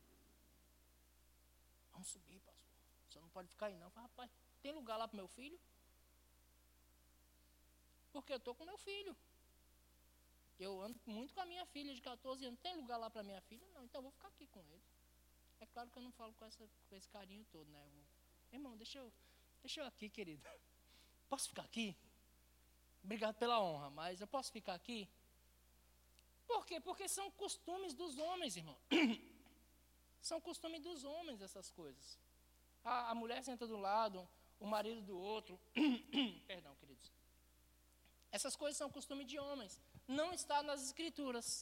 Vamos subir, pastor. Você não pode ficar aí não. Eu falo, rapaz, tem lugar lá para meu filho? Porque eu estou com meu filho. Eu ando muito com a minha filha de catorze anos. Tem lugar lá para minha filha? Não, então eu vou ficar aqui com ele. É claro que eu não falo com, essa, com esse carinho todo, né? Eu vou, irmão, deixa eu, deixa eu aqui, querido. Posso ficar aqui? Obrigado pela honra, mas eu posso ficar aqui? Por quê? Porque são costumes dos homens, irmão. São costumes dos homens essas coisas. A, a mulher senta do lado, o marido do outro. Perdão, queridos. Essas coisas são costume de homens. Não está nas escrituras.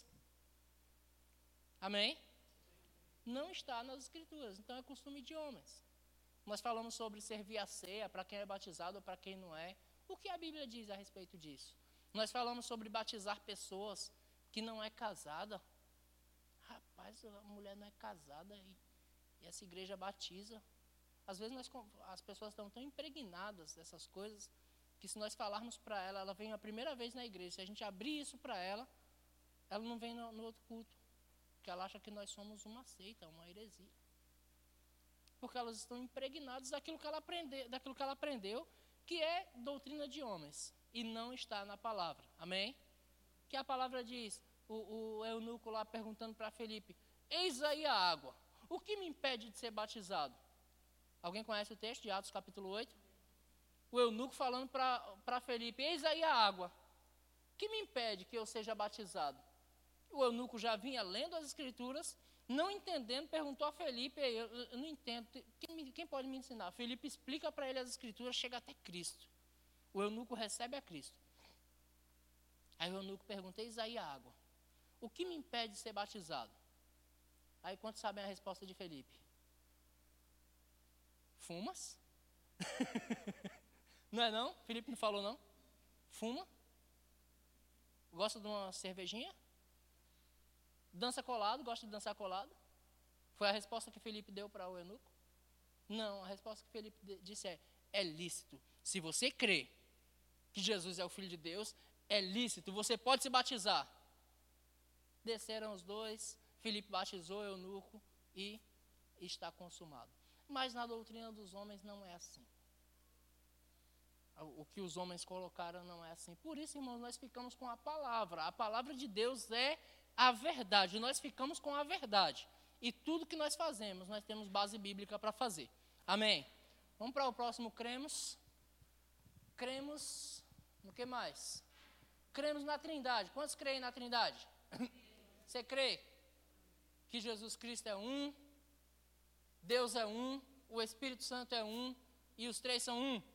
Amém? Não está nas escrituras. Então é costume de homens. Nós falamos sobre servir a ceia para quem é batizado ou para quem não é. O que a Bíblia diz a respeito disso? Nós falamos sobre batizar pessoas que não é casada. Rapaz, a mulher não é casada e, e essa igreja batiza. Às vezes nós, as pessoas estão tão impregnadas dessas coisas que se nós falarmos para ela, ela vem a primeira vez na igreja. Se a gente abrir isso para ela, ela não vem no, no outro culto. Porque ela acha que nós somos uma seita, uma heresia. Porque elas estão impregnadas daquilo que ela aprendeu, daquilo que ela aprendeu, que é doutrina de homens, e não está na palavra. Amém? Que a palavra diz, o, o eunuco lá perguntando para Felipe, eis aí a água, o que me impede de ser batizado? Alguém conhece o texto de Atos capítulo oito? O eunuco falando para Felipe, eis aí a água, o que me impede que eu seja batizado? O eunuco já vinha lendo as escrituras, não entendendo, perguntou a Felipe, eu, eu não entendo, quem, me, quem pode me ensinar? Felipe explica para ele as escrituras, chega até Cristo. O eunuco recebe a Cristo. Aí o eunuco pergunta, eis aí a água, o que me impede de ser batizado? Aí quantos sabem a resposta de Felipe? Fumas? Não é não? Felipe não falou não? Fuma? Gosta de uma cervejinha? Dança colado? Gosta de dançar colado? Foi a resposta que Felipe deu para o eunuco? Não, a resposta que Felipe disse é, é lícito. Se você crê que Jesus é o Filho de Deus, é lícito, você pode se batizar. Desceram os dois, Felipe batizou o eunuco e está consumado. Mas na doutrina dos homens não é assim. O que os homens colocaram não é assim. Por isso, irmãos, nós ficamos com a palavra. A palavra de Deus é a verdade. Nós ficamos com a verdade. E tudo que nós fazemos, nós temos base bíblica para fazer. Amém? Vamos para o próximo, cremos. Cremos no que mais? Cremos na Trindade. Quantos creem na Trindade? Você crê que Jesus Cristo é um, Deus é um, o Espírito Santo é um e os três são um?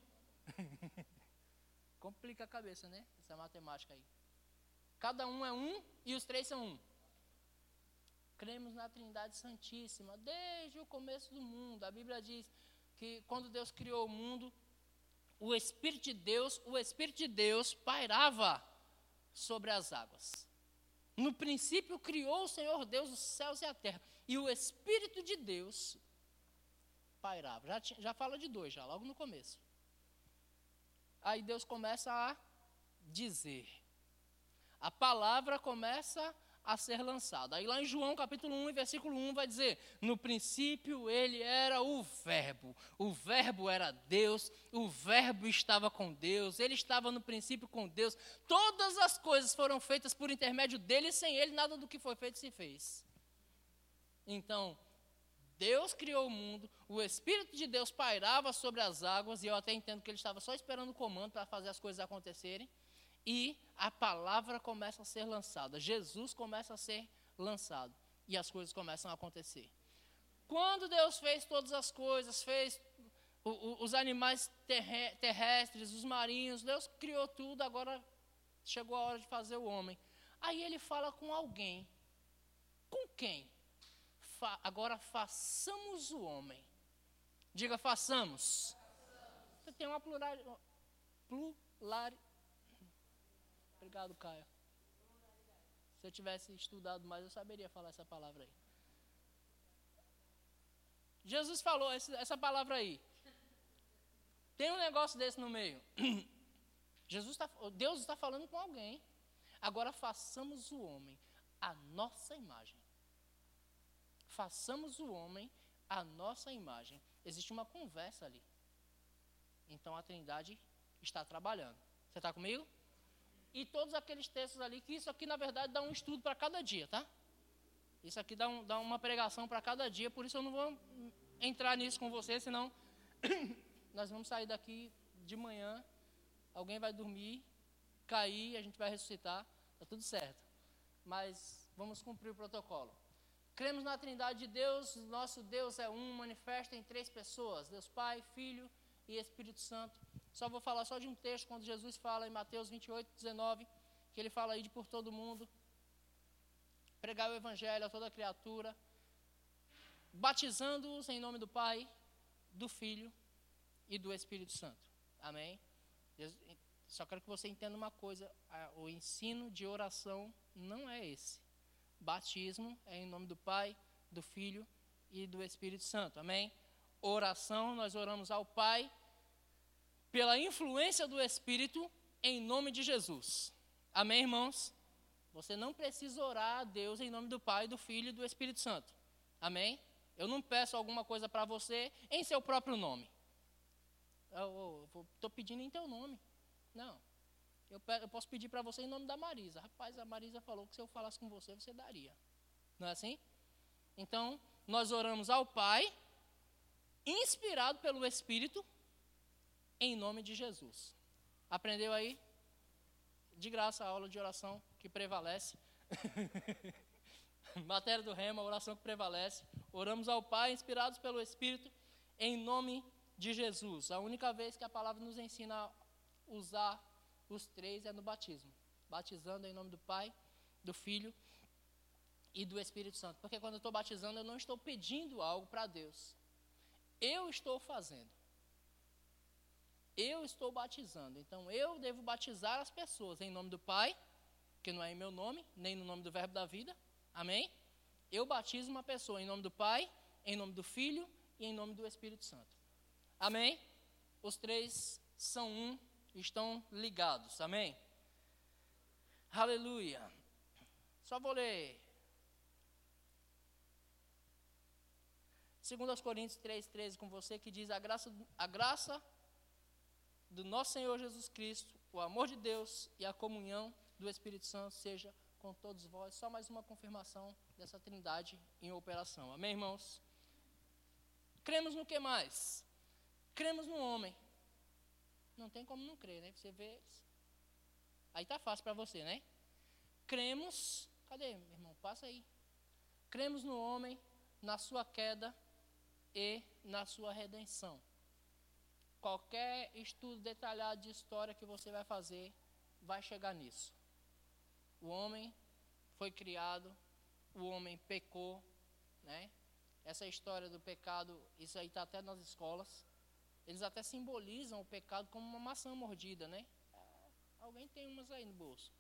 Complica a cabeça, né? Essa matemática aí. Cada um é um e os três são um. Cremos na Trindade Santíssima desde o começo do mundo. A Bíblia diz que quando Deus criou o mundo, o Espírito de Deus, o Espírito de Deus pairava sobre as águas. No princípio criou o Senhor Deus os céus e a terra. E o Espírito de Deus pairava. Já, já fala de dois, já logo no começo. Aí Deus começa a dizer. A palavra começa a ser lançada. Aí lá em João capítulo um, versículo um, vai dizer: no princípio ele era o verbo, o verbo era Deus, o verbo estava com Deus, ele estava no princípio com Deus, todas as coisas foram feitas por intermédio dele, e sem ele nada do que foi feito se fez. Então, Deus criou o mundo, o Espírito de Deus pairava sobre as águas, e eu até entendo que ele estava só esperando o comando para fazer as coisas acontecerem. E a palavra começa a ser lançada. Jesus começa a ser lançado. E as coisas começam a acontecer. Quando Deus fez todas as coisas, fez o, o, os animais terre, terrestres, os marinhos, Deus criou tudo, agora chegou a hora de fazer o homem. Aí ele fala com alguém. Com quem? Fa, agora façamos o homem. Diga, façamos. Façamos. Tem uma plural, plural, Obrigado, Caio. Se eu tivesse estudado mais, eu saberia falar essa palavra aí. Jesus falou essa palavra aí. Tem um negócio desse no meio. Jesus tá, Deus está falando com alguém. Agora façamos o homem à nossa imagem. Façamos o homem à nossa imagem. Existe uma conversa ali. Então a Trindade está trabalhando. Você está comigo? E todos aqueles textos ali, que isso aqui na verdade dá um estudo para cada dia, tá? Isso aqui dá, um, dá uma pregação para cada dia, por isso eu não vou entrar nisso com você, senão nós vamos sair daqui de manhã, alguém vai dormir, cair, a gente vai ressuscitar, está tudo certo. Mas vamos cumprir o protocolo. Cremos na Trindade de Deus, nosso Deus é um, manifesta em três pessoas, Deus Pai, Filho e Espírito Santo. Só vou falar só de um texto, quando Jesus fala em Mateus vinte e oito, dezenove, que ele fala aí de por todo mundo, pregar o Evangelho a toda criatura, batizando-os em nome do Pai, do Filho e do Espírito Santo. Amém? Só quero que você entenda uma coisa, o ensino de oração não é esse. Batismo é em nome do Pai, do Filho e do Espírito Santo. Amém? Oração, nós oramos ao Pai, pela influência do Espírito, em nome de Jesus. Amém, irmãos? Você não precisa orar a Deus em nome do Pai, do Filho e do Espírito Santo. Amém? Eu não peço alguma coisa para você em seu próprio nome. Eu estou pedindo em teu nome. Não. Eu, eu posso pedir para você em nome da Marisa. Rapaz, a Marisa falou que se eu falasse com você, você daria. Não é assim? Então, nós oramos ao Pai, inspirado pelo Espírito, em nome de Jesus. Aprendeu aí? De graça a aula de oração que prevalece. Matéria do Rema, oração que prevalece. Oramos ao Pai, inspirados pelo Espírito, em nome de Jesus. A única vez que a palavra nos ensina a usar os três é no batismo. Batizando em nome do Pai, do Filho e do Espírito Santo. Porque quando eu estou batizando, eu não estou pedindo algo para Deus. Eu estou fazendo. Eu estou batizando, então eu devo batizar as pessoas em nome do Pai, que não é em meu nome, nem no nome do Verbo da vida, amém? Eu batizo uma pessoa em nome do Pai, em nome do Filho e em nome do Espírito Santo, amém? Os três são um, estão ligados, amém? Aleluia. Só vou ler dois Coríntios três, treze com você, que diz: a graça, a graça do nosso Senhor Jesus Cristo, o amor de Deus e a comunhão do Espírito Santo seja com todos vós. Só mais uma confirmação dessa Trindade em operação. Amém, irmãos? Cremos no que mais? Cremos no homem. Não tem como não crer, né? Você vê. Aí tá fácil para você, né? Cremos. Cadê, meu irmão? Passa aí. Cremos no homem, na sua queda e na sua redenção. qualquer estudo detalhado de história que você vai fazer, vai chegar nisso. O homem foi criado, o homem pecou, né? Essa história do pecado, isso aí está até nas escolas. Eles até simbolizam o pecado como uma maçã mordida, né? Alguém tem umas aí no bolso.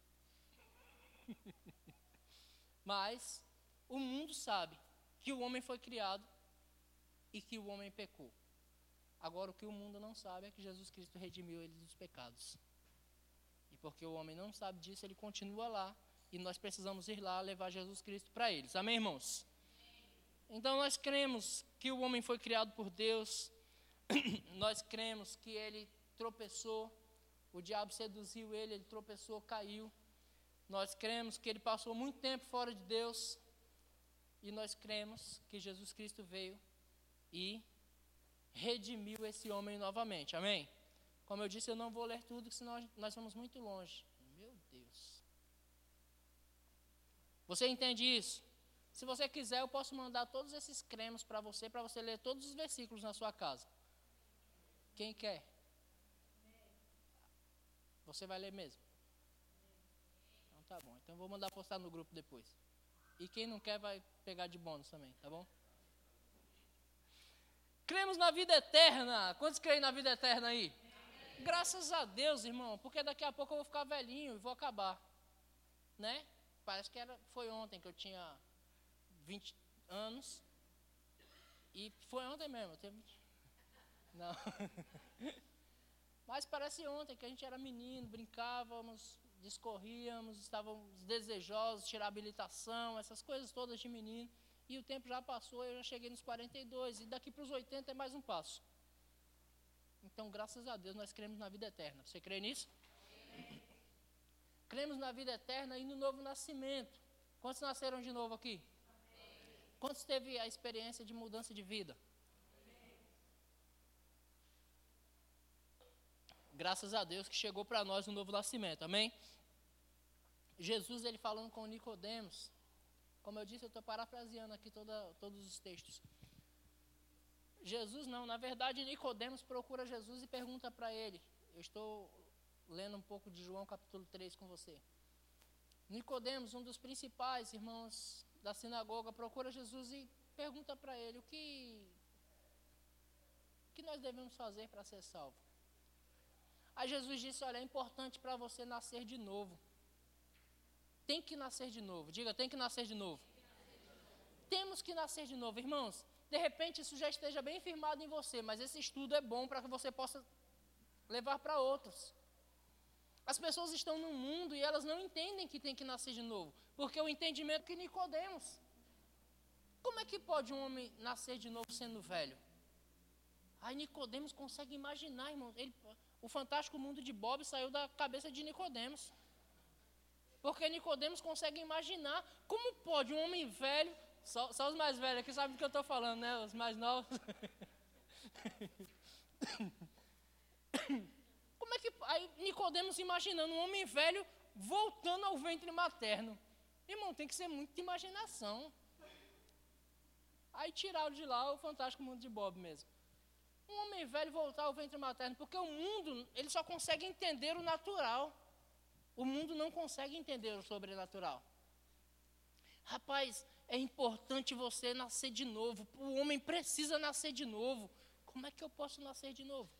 Mas o mundo sabe que o homem foi criado e que o homem pecou. Agora o que o mundo não sabe é que Jesus Cristo redimiu ele dos pecados. E porque o homem não sabe disso, ele continua lá. E nós precisamos ir lá levar Jesus Cristo para eles. Amém, irmãos? Então nós cremos que o homem foi criado por Deus. Nós cremos que ele tropeçou. O diabo seduziu ele, ele tropeçou, caiu. Nós cremos que ele passou muito tempo fora de Deus. E nós cremos que Jesus Cristo veio e redimiu esse homem novamente. Amém? Como eu disse, eu não vou ler tudo, senão nós vamos muito longe. Meu Deus. Você entende isso? Se você quiser, eu posso mandar todos esses cremes para você, para você ler todos os versículos na sua casa. Quem quer? Você vai ler mesmo? Então tá bom. Então eu vou mandar postar no grupo depois. E quem não quer vai pegar de bônus também, tá bom? Cremos na vida eterna. Quantos creem na vida eterna aí? Amém. Graças a Deus, irmão, porque daqui a pouco eu vou ficar velhinho e vou acabar. Né? Parece que era, foi ontem que eu tinha vinte anos. E foi ontem mesmo. Eu tenho vinte... Não. Mas parece ontem que a gente era menino, brincávamos, discorríamos, estávamos desejosos, tirar habilitação, essas coisas todas de menino. E o tempo já passou, eu já cheguei nos quarenta e dois, e daqui para os oitenta é mais um passo. Então, graças a Deus, nós cremos na vida eterna. Você crê nisso? Amém. Cremos na vida eterna e no novo nascimento. Quantos nasceram de novo aqui? Amém. Quantos teve a experiência de mudança de vida? Amém. Graças a Deus que chegou para nós o novo nascimento. Amém? Jesus, ele falando com Nicodemos. Como eu disse, eu estou parafraseando aqui toda, todos os textos. Jesus não, na verdade, Nicodemos procura Jesus e pergunta para ele. Eu estou lendo um pouco de João capítulo três com você. Nicodemos, um dos principais irmãos da sinagoga, procura Jesus e pergunta para ele o que, o que nós devemos fazer para ser salvo. Aí Jesus disse, olha, é importante para você nascer de novo. Tem que nascer de novo. Diga, tem que nascer de novo. Temos que nascer de novo. Irmãos, de repente isso já esteja bem firmado em você, mas esse estudo é bom para que você possa levar para outros. As pessoas estão no mundo e elas não entendem que tem que nascer de novo, porque o entendimento que Nicodemos. Como é que pode um homem nascer de novo sendo velho? Aí Nicodemos consegue imaginar, irmão. Ele, o fantástico mundo de Bob saiu da cabeça de Nicodemos. Porque Nicodemos consegue imaginar como pode um homem velho, só, só os mais velhos aqui sabem do que eu estou falando, né? Os mais novos. Como é que, aí Nicodemos imaginando um homem velho voltando ao ventre materno. Irmão, tem que ser muita imaginação. Aí tiraram de lá o fantástico mundo de Bob mesmo. Um homem velho voltar ao ventre materno, porque o mundo, ele só consegue entender o natural. O mundo não consegue entender o sobrenatural. Rapaz, é importante você nascer de novo. O homem precisa nascer de novo. Como é que eu posso nascer de novo?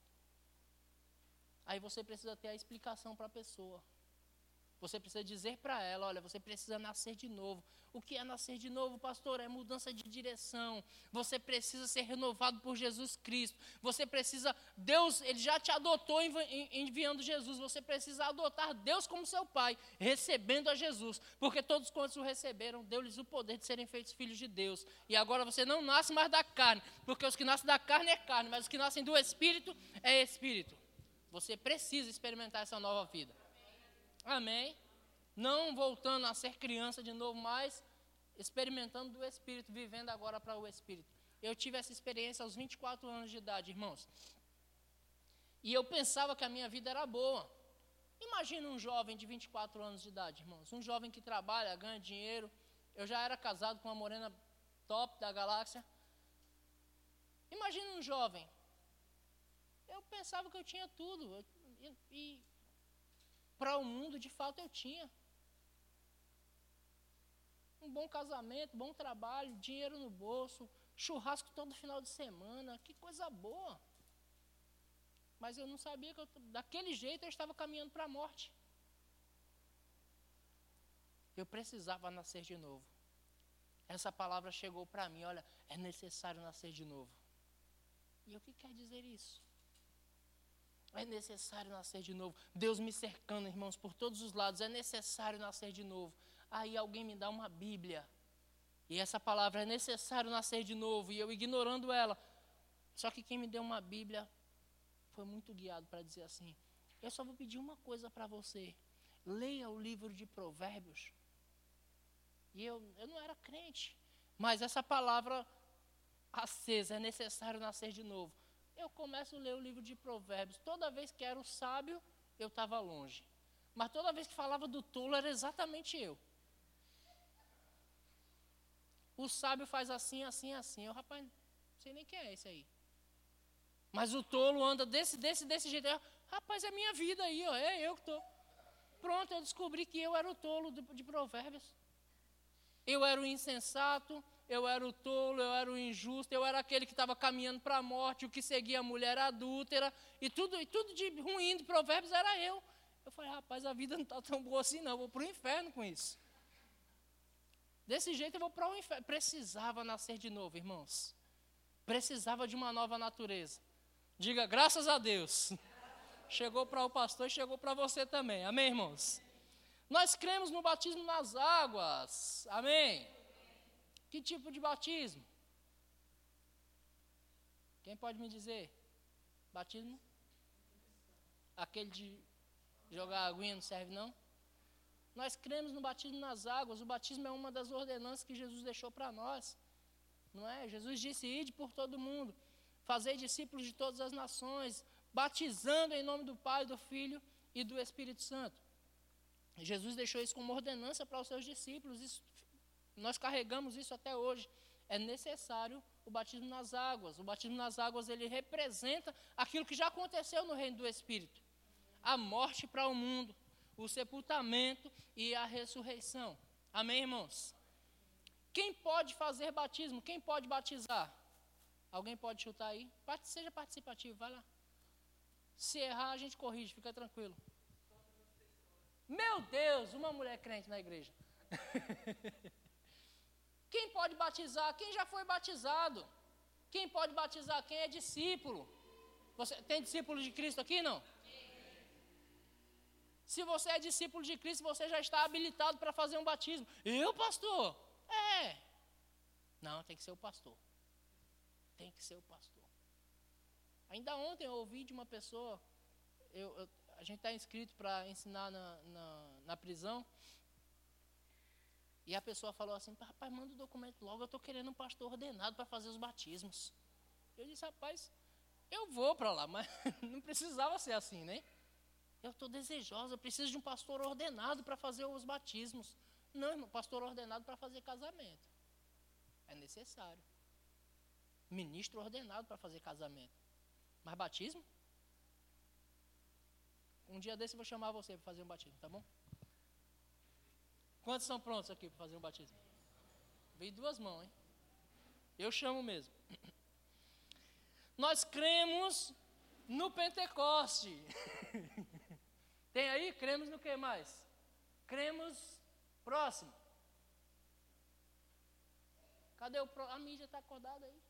Aí você precisa ter a explicação para a pessoa. Você precisa dizer para ela, olha, você precisa nascer de novo. O que é nascer de novo, pastor? É mudança de direção. Você precisa ser renovado por Jesus Cristo. Você precisa, Deus, Ele já te adotou enviando Jesus. Você precisa adotar Deus como seu Pai, recebendo a Jesus. Porque todos quantos o receberam, deu-lhes o poder de serem feitos filhos de Deus. E agora você não nasce mais da carne, porque os que nascem da carne é carne, mas os que nascem do Espírito é Espírito. Você precisa experimentar essa nova vida. Amém? Não voltando a ser criança de novo, mas experimentando do Espírito, vivendo agora para o Espírito. Eu tive essa experiência aos vinte e quatro anos de idade, irmãos. E eu pensava que a minha vida era boa. Imagina um jovem de vinte e quatro anos de idade, irmãos. Um jovem que trabalha, ganha dinheiro. Eu já era casado com uma morena top da galáxia. Imagina um jovem. eu pensava que eu tinha tudo. Eu, e e para o mundo, de fato, eu tinha. Um bom casamento, bom trabalho, dinheiro no bolso, churrasco todo final de semana, que coisa boa. Mas eu não sabia que eu, daquele jeito eu estava caminhando para a morte. Eu precisava nascer de novo. Essa palavra chegou para mim, olha, é necessário nascer de novo. E o que quer dizer isso? É necessário nascer de novo. Deus me cercando, irmãos, por todos os lados, é necessário nascer de novo. Aí alguém me dá uma Bíblia. E essa palavra é necessário nascer de novo. E eu ignorando ela. Só que quem me deu uma Bíblia foi muito guiado para dizer assim, eu só vou pedir uma coisa para você. Leia o livro de Provérbios. E eu, eu não era crente. Mas essa palavra acesa, é necessário nascer de novo. Eu começo a ler o livro de Provérbios. Toda vez que era o sábio, eu estava longe. Mas toda vez que falava do tolo, era exatamente eu. O sábio faz assim, assim, assim. Eu, rapaz, não sei nem quem é esse aí. Mas o tolo anda desse, desse, desse jeito. Eu, rapaz, é minha vida aí, ó, é eu que estou. Pronto, eu descobri que eu era o tolo de, de Provérbios. Eu era o insensato, eu era o tolo, eu era o injusto, eu era aquele que estava caminhando para a morte, o que seguia a mulher adúltera, e tudo, e tudo de ruim de Provérbios era eu. Eu falei, rapaz, a vida não está tão boa assim não, eu vou para o inferno com isso. Desse jeito eu vou para o inferno. Precisava nascer de novo, irmãos. Precisava de uma nova natureza. Diga, graças a Deus. Chegou para o pastor e chegou para você também. Amém, irmãos? Nós cremos no batismo nas águas. Amém? Que tipo de batismo? Quem pode me dizer? Batismo? Aquele de jogar aguinha não serve não? Nós cremos no batismo nas águas. O batismo é uma das ordenanças que Jesus deixou para nós. Não é? Jesus disse, ide por todo mundo, fazei discípulos de todas as nações, batizando em nome do Pai, do Filho e do Espírito Santo. Jesus deixou isso como ordenança para os seus discípulos. Isso, nós carregamos isso até hoje. É necessário o batismo nas águas. O batismo nas águas, ele representa aquilo que já aconteceu no reino do Espírito. A morte para o mundo, o sepultamento e a ressurreição. Amém, irmãos? Quem pode fazer batismo? Quem pode batizar? Alguém pode chutar aí? Seja participativo, vai lá. Se errar, a gente corrige, fica tranquilo. Meu Deus, uma mulher crente na igreja. Quem pode batizar? Quem já foi batizado? Quem pode batizar? Quem é discípulo? Você tem discípulo de Cristo aqui, não? Se você é discípulo de Cristo, você já está habilitado para fazer um batismo. Eu, pastor? É. Não, tem que ser o pastor. Tem que ser o pastor. Ainda ontem eu ouvi de uma pessoa, eu, eu, a gente está inscrito para ensinar na, na, na prisão, e a pessoa falou assim, rapaz, manda o documento logo, eu estou querendo um pastor ordenado para fazer os batismos. Eu disse, rapaz, eu vou para lá, mas não precisava ser assim, né? Eu estou desejosa, eu preciso de um pastor ordenado para fazer os batismos. Não, irmão, pastor ordenado para fazer casamento. É necessário. Ministro ordenado para fazer casamento. Mas batismo? Um dia desse eu vou chamar você para fazer um batismo, tá bom? Quantos são prontos aqui para fazer um batismo? Vi duas mãos, hein? Eu chamo mesmo. Nós cremos no Pentecoste. Tem aí? Cremos no que mais? Cremos próximo. Cadê o próximo? A mídia está acordada aí.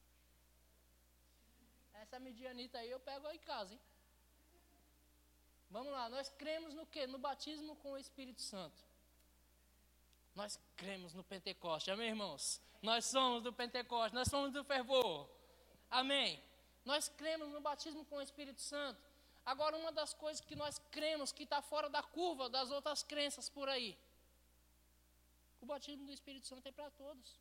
Essa medianita aí eu pego aí em casa, hein? Vamos lá, nós cremos no quê? No batismo com o Espírito Santo. Nós cremos no Pentecoste, amém, irmãos? Nós somos do Pentecoste, nós somos do fervor, amém? Nós cremos no batismo com o Espírito Santo. Agora, uma das coisas que nós cremos que está fora da curva das outras crenças por aí, o batismo do Espírito Santo é para todos.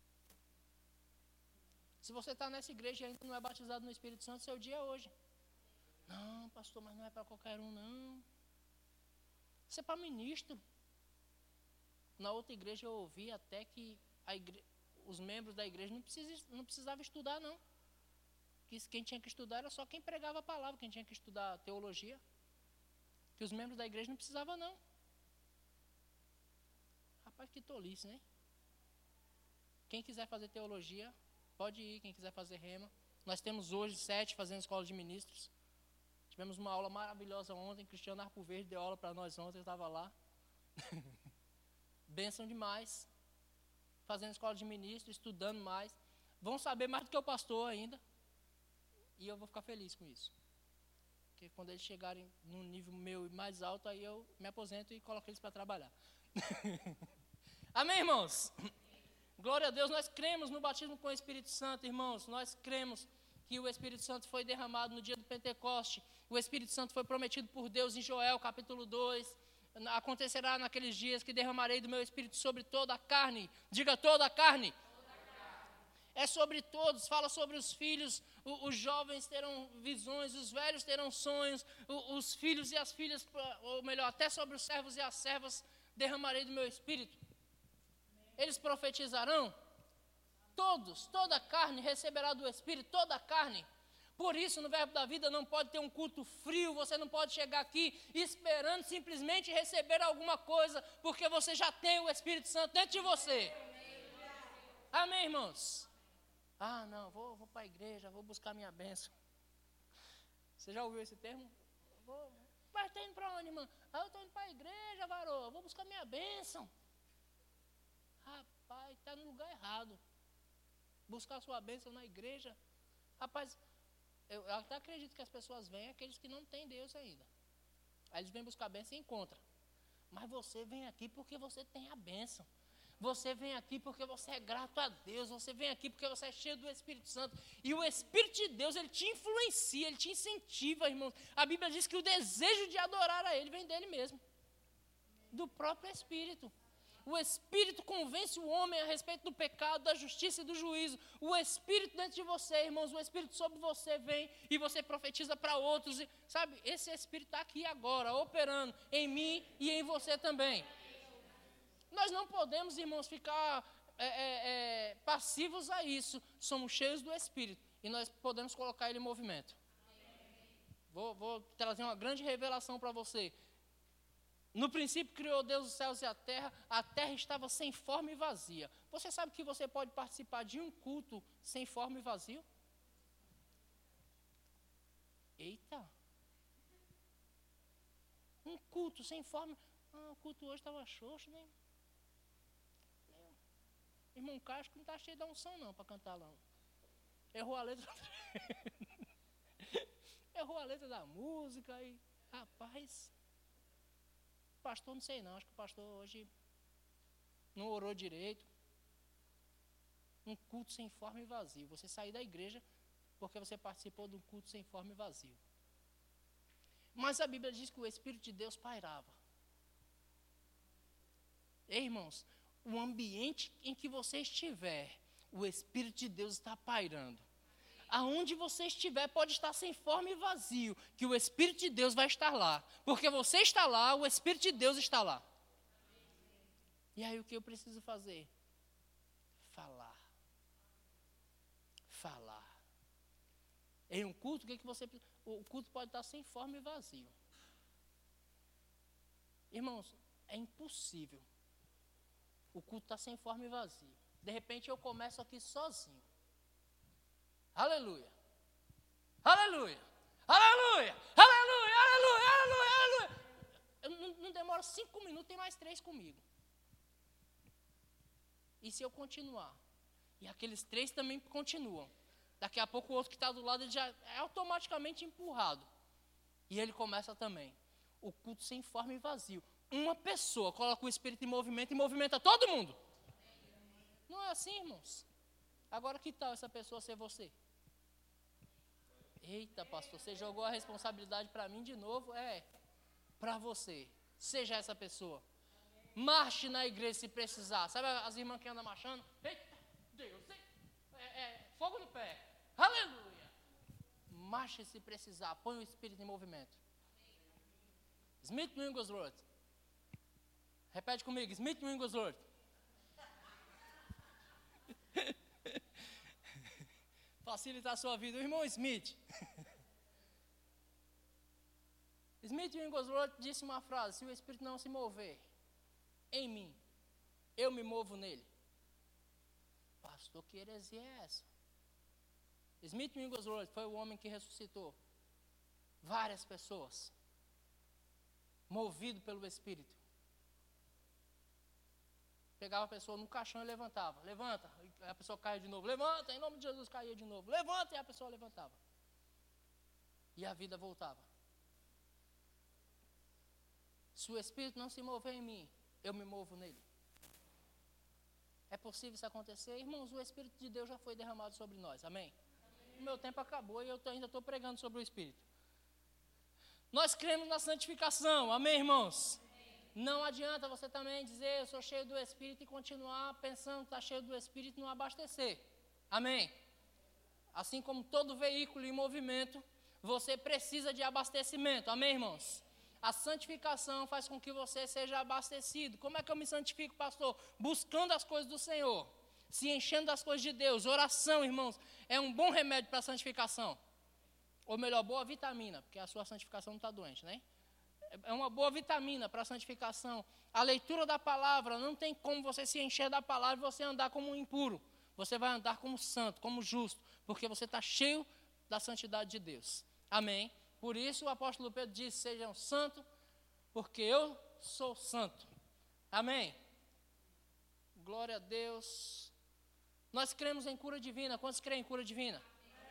Se você está nessa igreja e ainda não é batizado no Espírito Santo, seu dia é hoje. Não, pastor, mas não é para qualquer um, não. Isso é para ministro. Na outra igreja eu ouvi até que a igre... os membros da igreja não, precis... não precisavam estudar, não. que quem tinha que estudar era só quem pregava a palavra, quem tinha que estudar teologia. Que os membros da igreja não precisavam, não. Rapaz, que tolice, né? Quem quiser fazer teologia, pode ir. Quem quiser fazer rema. Nós temos hoje sete fazendo escola de ministros. Tivemos uma aula maravilhosa ontem. Cristiano Arco Verde deu aula para nós ontem, eu estava lá. Bênção demais. Fazendo escola de ministros, estudando mais. Vão saber mais do que o pastor ainda. E eu vou ficar feliz com isso. Porque quando eles chegarem num nível meu mais alto, aí eu me aposento e coloco eles para trabalhar. Amém, irmãos? Glória a Deus, nós cremos no batismo com o Espírito Santo, irmãos. Nós cremos que o Espírito Santo foi derramado no dia do Pentecoste. O Espírito Santo foi prometido por Deus em Joel, capítulo dois. Acontecerá naqueles dias que derramarei do meu Espírito sobre toda a carne. Diga toda a carne. É sobre todos, fala sobre os filhos, os, os jovens terão visões, os velhos terão sonhos, os, os filhos e as filhas, ou melhor, até sobre os servos e as servas derramarei do meu Espírito. Eles profetizarão, todos, toda a carne receberá do Espírito, toda a carne. Por isso, no Verbo da Vida não pode ter um culto frio, você não pode chegar aqui esperando simplesmente receber alguma coisa, porque você já tem o Espírito Santo dentro de você. Amém, irmãos? Ah, não, vou, vou para a igreja, vou buscar minha bênção. Você já ouviu esse termo? Vou, mas está indo para onde, irmão? Ah, eu estou indo para a igreja, varô, vou buscar minha bênção. Rapaz, está no lugar errado. Buscar a sua bênção na igreja. Rapaz, eu, eu até acredito que as pessoas vêm, aqueles que não têm Deus ainda. Aí eles vêm buscar a bênção e encontram. Mas você vem aqui porque você tem a bênção. Você vem aqui porque você é grato a Deus. Você vem aqui porque você é cheio do Espírito Santo. E o Espírito de Deus, ele te influencia, ele te incentiva, irmãos. A Bíblia diz que o desejo de adorar a ele vem dele mesmo. Do próprio Espírito. O Espírito convence o homem a respeito do pecado, da justiça e do juízo. O Espírito dentro de você, irmãos, o Espírito sobre você vem e você profetiza para outros. E, sabe, esse Espírito está aqui agora, operando em mim e em você também. Nós não podemos, irmãos, ficar é, é, é, passivos a isso. Somos cheios do Espírito e nós podemos colocar ele em movimento. Vou, vou trazer uma grande revelação para você. No princípio criou Deus os céus e a terra, a terra estava sem forma e vazia. Você sabe que você pode participar de um culto sem forma e vazio? Eita! Um culto sem forma. Ah, o culto hoje estava xoxo, né? Irmão Cássio não está cheio de unção não para cantar lá. Errou a letra. Errou a letra da música e, rapaz... Pastor, não sei não, acho que o pastor hoje não orou direito. Um culto sem forma e vazio. Você sair da igreja porque você participou de um culto sem forma e vazio. Mas a Bíblia diz que o Espírito de Deus pairava. Ei, irmãos, o ambiente em que você estiver, o Espírito de Deus está pairando. Aonde você estiver pode estar sem forma e vazio, que o Espírito de Deus vai estar lá. Porque você está lá, o Espírito de Deus está lá. E aí o que eu preciso fazer? Falar. Falar. Em um culto, o que, que você precisa? O culto pode estar sem forma e vazio. Irmãos, é impossível. O culto está sem forma e vazio. De repente eu começo aqui sozinho. Aleluia, aleluia, aleluia, aleluia, aleluia, aleluia, aleluia. Eu não, não demora cinco minutos, tem mais três comigo. E se eu continuar? E aqueles três também continuam. Daqui a pouco o outro que está do lado ele já é automaticamente empurrado. E ele começa também. O culto sem forma e vazio. Uma pessoa coloca o Espírito em movimento e movimenta todo mundo. Não é assim, irmãos? Agora que tal essa pessoa ser você? Eita, pastor, você jogou a responsabilidade para mim de novo? É, para você. Seja essa pessoa. Marche na igreja se precisar. Sabe as irmãs que andam marchando? Eita, Deus, é, é, fogo no pé. Aleluia. Marche se precisar. Põe o Espírito em movimento. Smith Wigglesworth. Repete comigo, Smith Wigglesworth. facilitar a sua vida. O irmão Smith. Smith Wigglesworth disse uma frase: se o Espírito não se mover em mim, eu me movo nele. Pastor, que heresia é essa? Smith Wigglesworth foi o homem que ressuscitou várias pessoas, movido pelo Espírito. Pegava a pessoa no caixão e levantava. Levanta, e a pessoa caia de novo. Levanta, em nome de Jesus, caía de novo. Levanta, e a pessoa levantava. E a vida voltava. Se o Espírito não se mover em mim, eu me movo nele. É possível isso acontecer? Irmãos, o Espírito de Deus já foi derramado sobre nós. Amém? Amém. O meu tempo acabou e eu tô, ainda estou pregando sobre o Espírito. Nós cremos na santificação. Amém, irmãos? Não adianta você também dizer, eu sou cheio do Espírito, e continuar pensando que está cheio do Espírito e não abastecer. Amém? Assim como todo veículo em movimento, você precisa de abastecimento. Amém, irmãos? A santificação faz com que você seja abastecido. Como é que eu me santifico, pastor? Buscando as coisas do Senhor, se enchendo das coisas de Deus. Oração, irmãos, é um bom remédio para a santificação. Ou melhor, boa vitamina, porque a sua santificação não está doente, né? É uma boa vitamina para a santificação. A leitura da palavra, não tem como você se encher da palavra e você andar como um impuro. Você vai andar como santo, como justo, porque você está cheio da santidade de Deus. Amém? Por isso o apóstolo Pedro diz, sejam santos, porque eu sou santo. Amém? Glória a Deus. Nós cremos em cura divina. Quantos creem em cura divina?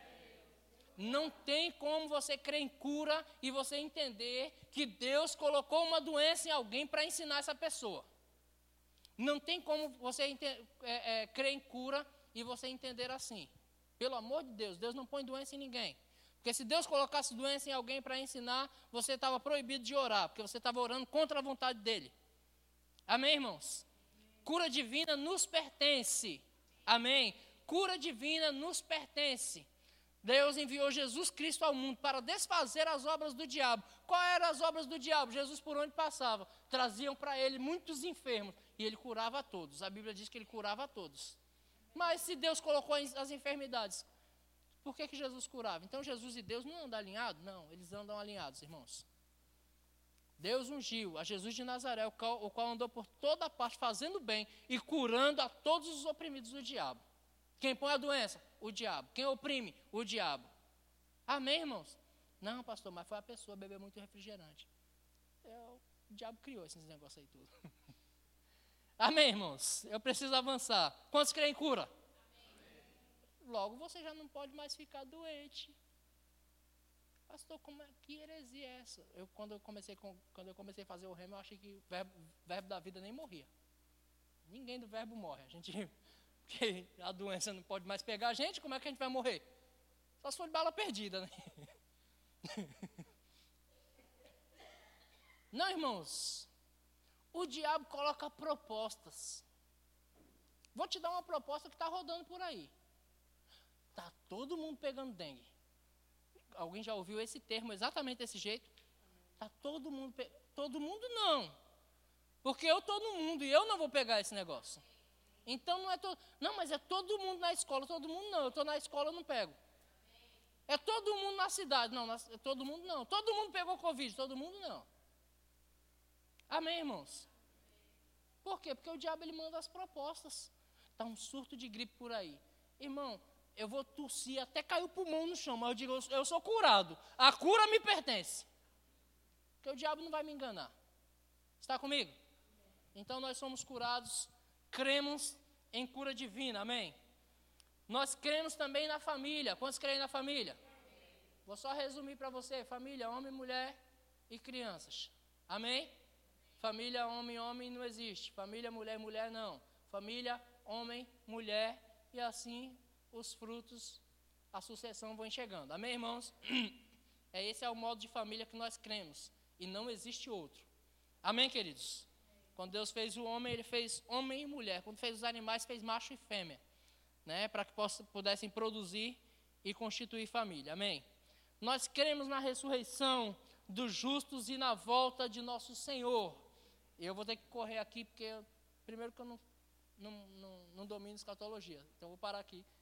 Não tem como você crer em cura e você entender que Deus colocou uma doença em alguém para ensinar essa pessoa. Não tem como você ente- é, é, crer em cura e você entender assim. Pelo amor de Deus, Deus não põe doença em ninguém. Porque se Deus colocasse doença em alguém para ensinar, você estava proibido de orar, porque você estava orando contra a vontade dele. Amém, irmãos? Cura divina nos pertence. Amém? Cura divina nos pertence. Deus enviou Jesus Cristo ao mundo para desfazer as obras do diabo. Quais eram as obras do diabo? Jesus, por onde passava, traziam para ele muitos enfermos e ele curava a todos. A Bíblia diz que ele curava a todos. Mas se Deus colocou as enfermidades, por que que Jesus curava? Então Jesus e Deus não andam alinhados? Não, eles andam alinhados, irmãos. Deus ungiu a Jesus de Nazaré, o qual, o qual andou por toda parte fazendo bem e curando a todos os oprimidos do diabo. Quem põe a doença? O diabo. Quem oprime? O diabo. Amém, irmãos? Não, pastor, mas foi a pessoa beber muito refrigerante. É, o diabo criou esses negócios aí tudo. Amém, irmãos? Eu preciso avançar. Quantos creem em cura? Amém. Logo você já não pode mais ficar doente. Pastor, como é, que heresia é essa? Eu, quando, eu comecei com, quando eu comecei a fazer o remo, eu achei que o verbo, verbo da vida nem morria. Ninguém do verbo morre. A gente... Porque a doença não pode mais pegar a gente, como é que a gente vai morrer? Só se for de bala perdida, né? Não, irmãos. O diabo coloca propostas. Vou te dar uma proposta que está rodando por aí. Está todo mundo pegando dengue. Alguém já ouviu esse termo exatamente desse jeito? Está todo mundo pe... Todo mundo não. Porque eu estou no mundo e eu não vou pegar esse negócio. Então não é todo, não, mas é todo mundo na escola, todo mundo não, eu estou na escola, eu não pego. É todo mundo na cidade, não, na, todo mundo não. Todo mundo pegou Covid, todo mundo não. Amém, irmãos? Por quê? Porque o diabo ele manda as propostas. Está um surto de gripe por aí. Irmão, eu vou tossir até cair o pulmão no chão, mas eu digo, eu sou curado. A cura me pertence. Porque o diabo não vai me enganar. Está comigo? Então nós somos curados. Cremos em cura divina, amém? Nós cremos também na família. Quantos creem na família? Amém. Vou só resumir para você. Família, homem, mulher e crianças. Amém? Família, homem, homem não existe. Família, mulher, mulher não. Família, homem, mulher e assim os frutos, a sucessão vão chegando. Amém, irmãos? É, esse é o modo de família que nós cremos. E não existe outro. Amém, queridos? Quando Deus fez o homem, ele fez homem e mulher. Quando fez os animais, fez macho e fêmea. Né, para que possa, pudessem produzir e constituir família. Amém? Nós cremos na ressurreição dos justos e na volta de nosso Senhor. Eu vou ter que correr aqui, porque eu, primeiro que eu não, não, não, não domino escatologia. Então eu vou parar aqui.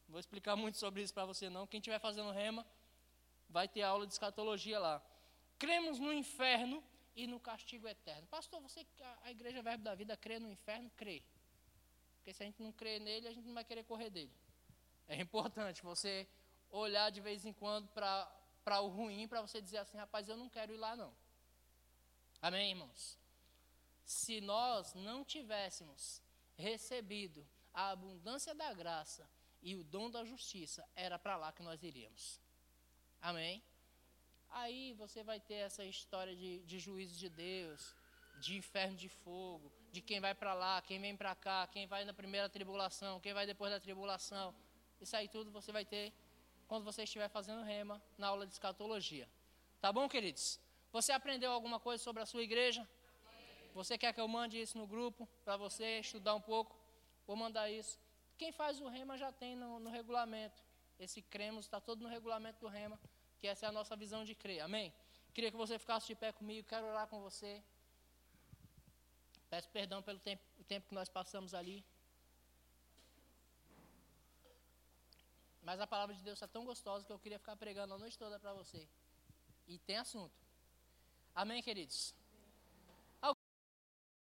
Não vou explicar muito sobre isso para você não. Quem estiver fazendo rema, vai ter aula de escatologia lá. Cremos no inferno e no castigo eterno. Pastor, você, a Igreja Verbo da Vida crê no inferno? Crê. Porque se a gente não crê nele, a gente não vai querer correr dele. É importante você olhar de vez em quando para o ruim, para você dizer assim, rapaz, eu não quero ir lá não. Amém, irmãos? Se nós não tivéssemos recebido a abundância da graça e o dom da justiça, era para lá que nós iríamos. Amém? Aí você vai ter essa história de, de juízo de Deus, de inferno de fogo, de quem vai para lá, quem vem para cá, quem vai na primeira tribulação, quem vai depois da tribulação. Isso aí tudo você vai ter quando você estiver fazendo rema na aula de escatologia. Tá bom, queridos? Você aprendeu alguma coisa sobre a sua igreja? Você quer que eu mande isso no grupo para você estudar um pouco? Vou mandar isso. Quem faz o rema já tem no, no regulamento. Esse cremos está todo no regulamento do rema, que essa é a nossa visão de crer. Amém? Queria que você ficasse de pé comigo, quero orar com você. Peço perdão pelo tempo, o tempo que nós passamos ali. Mas a palavra de Deus é tão gostosa que eu queria ficar pregando a noite toda para você. E tem assunto. Amém, queridos?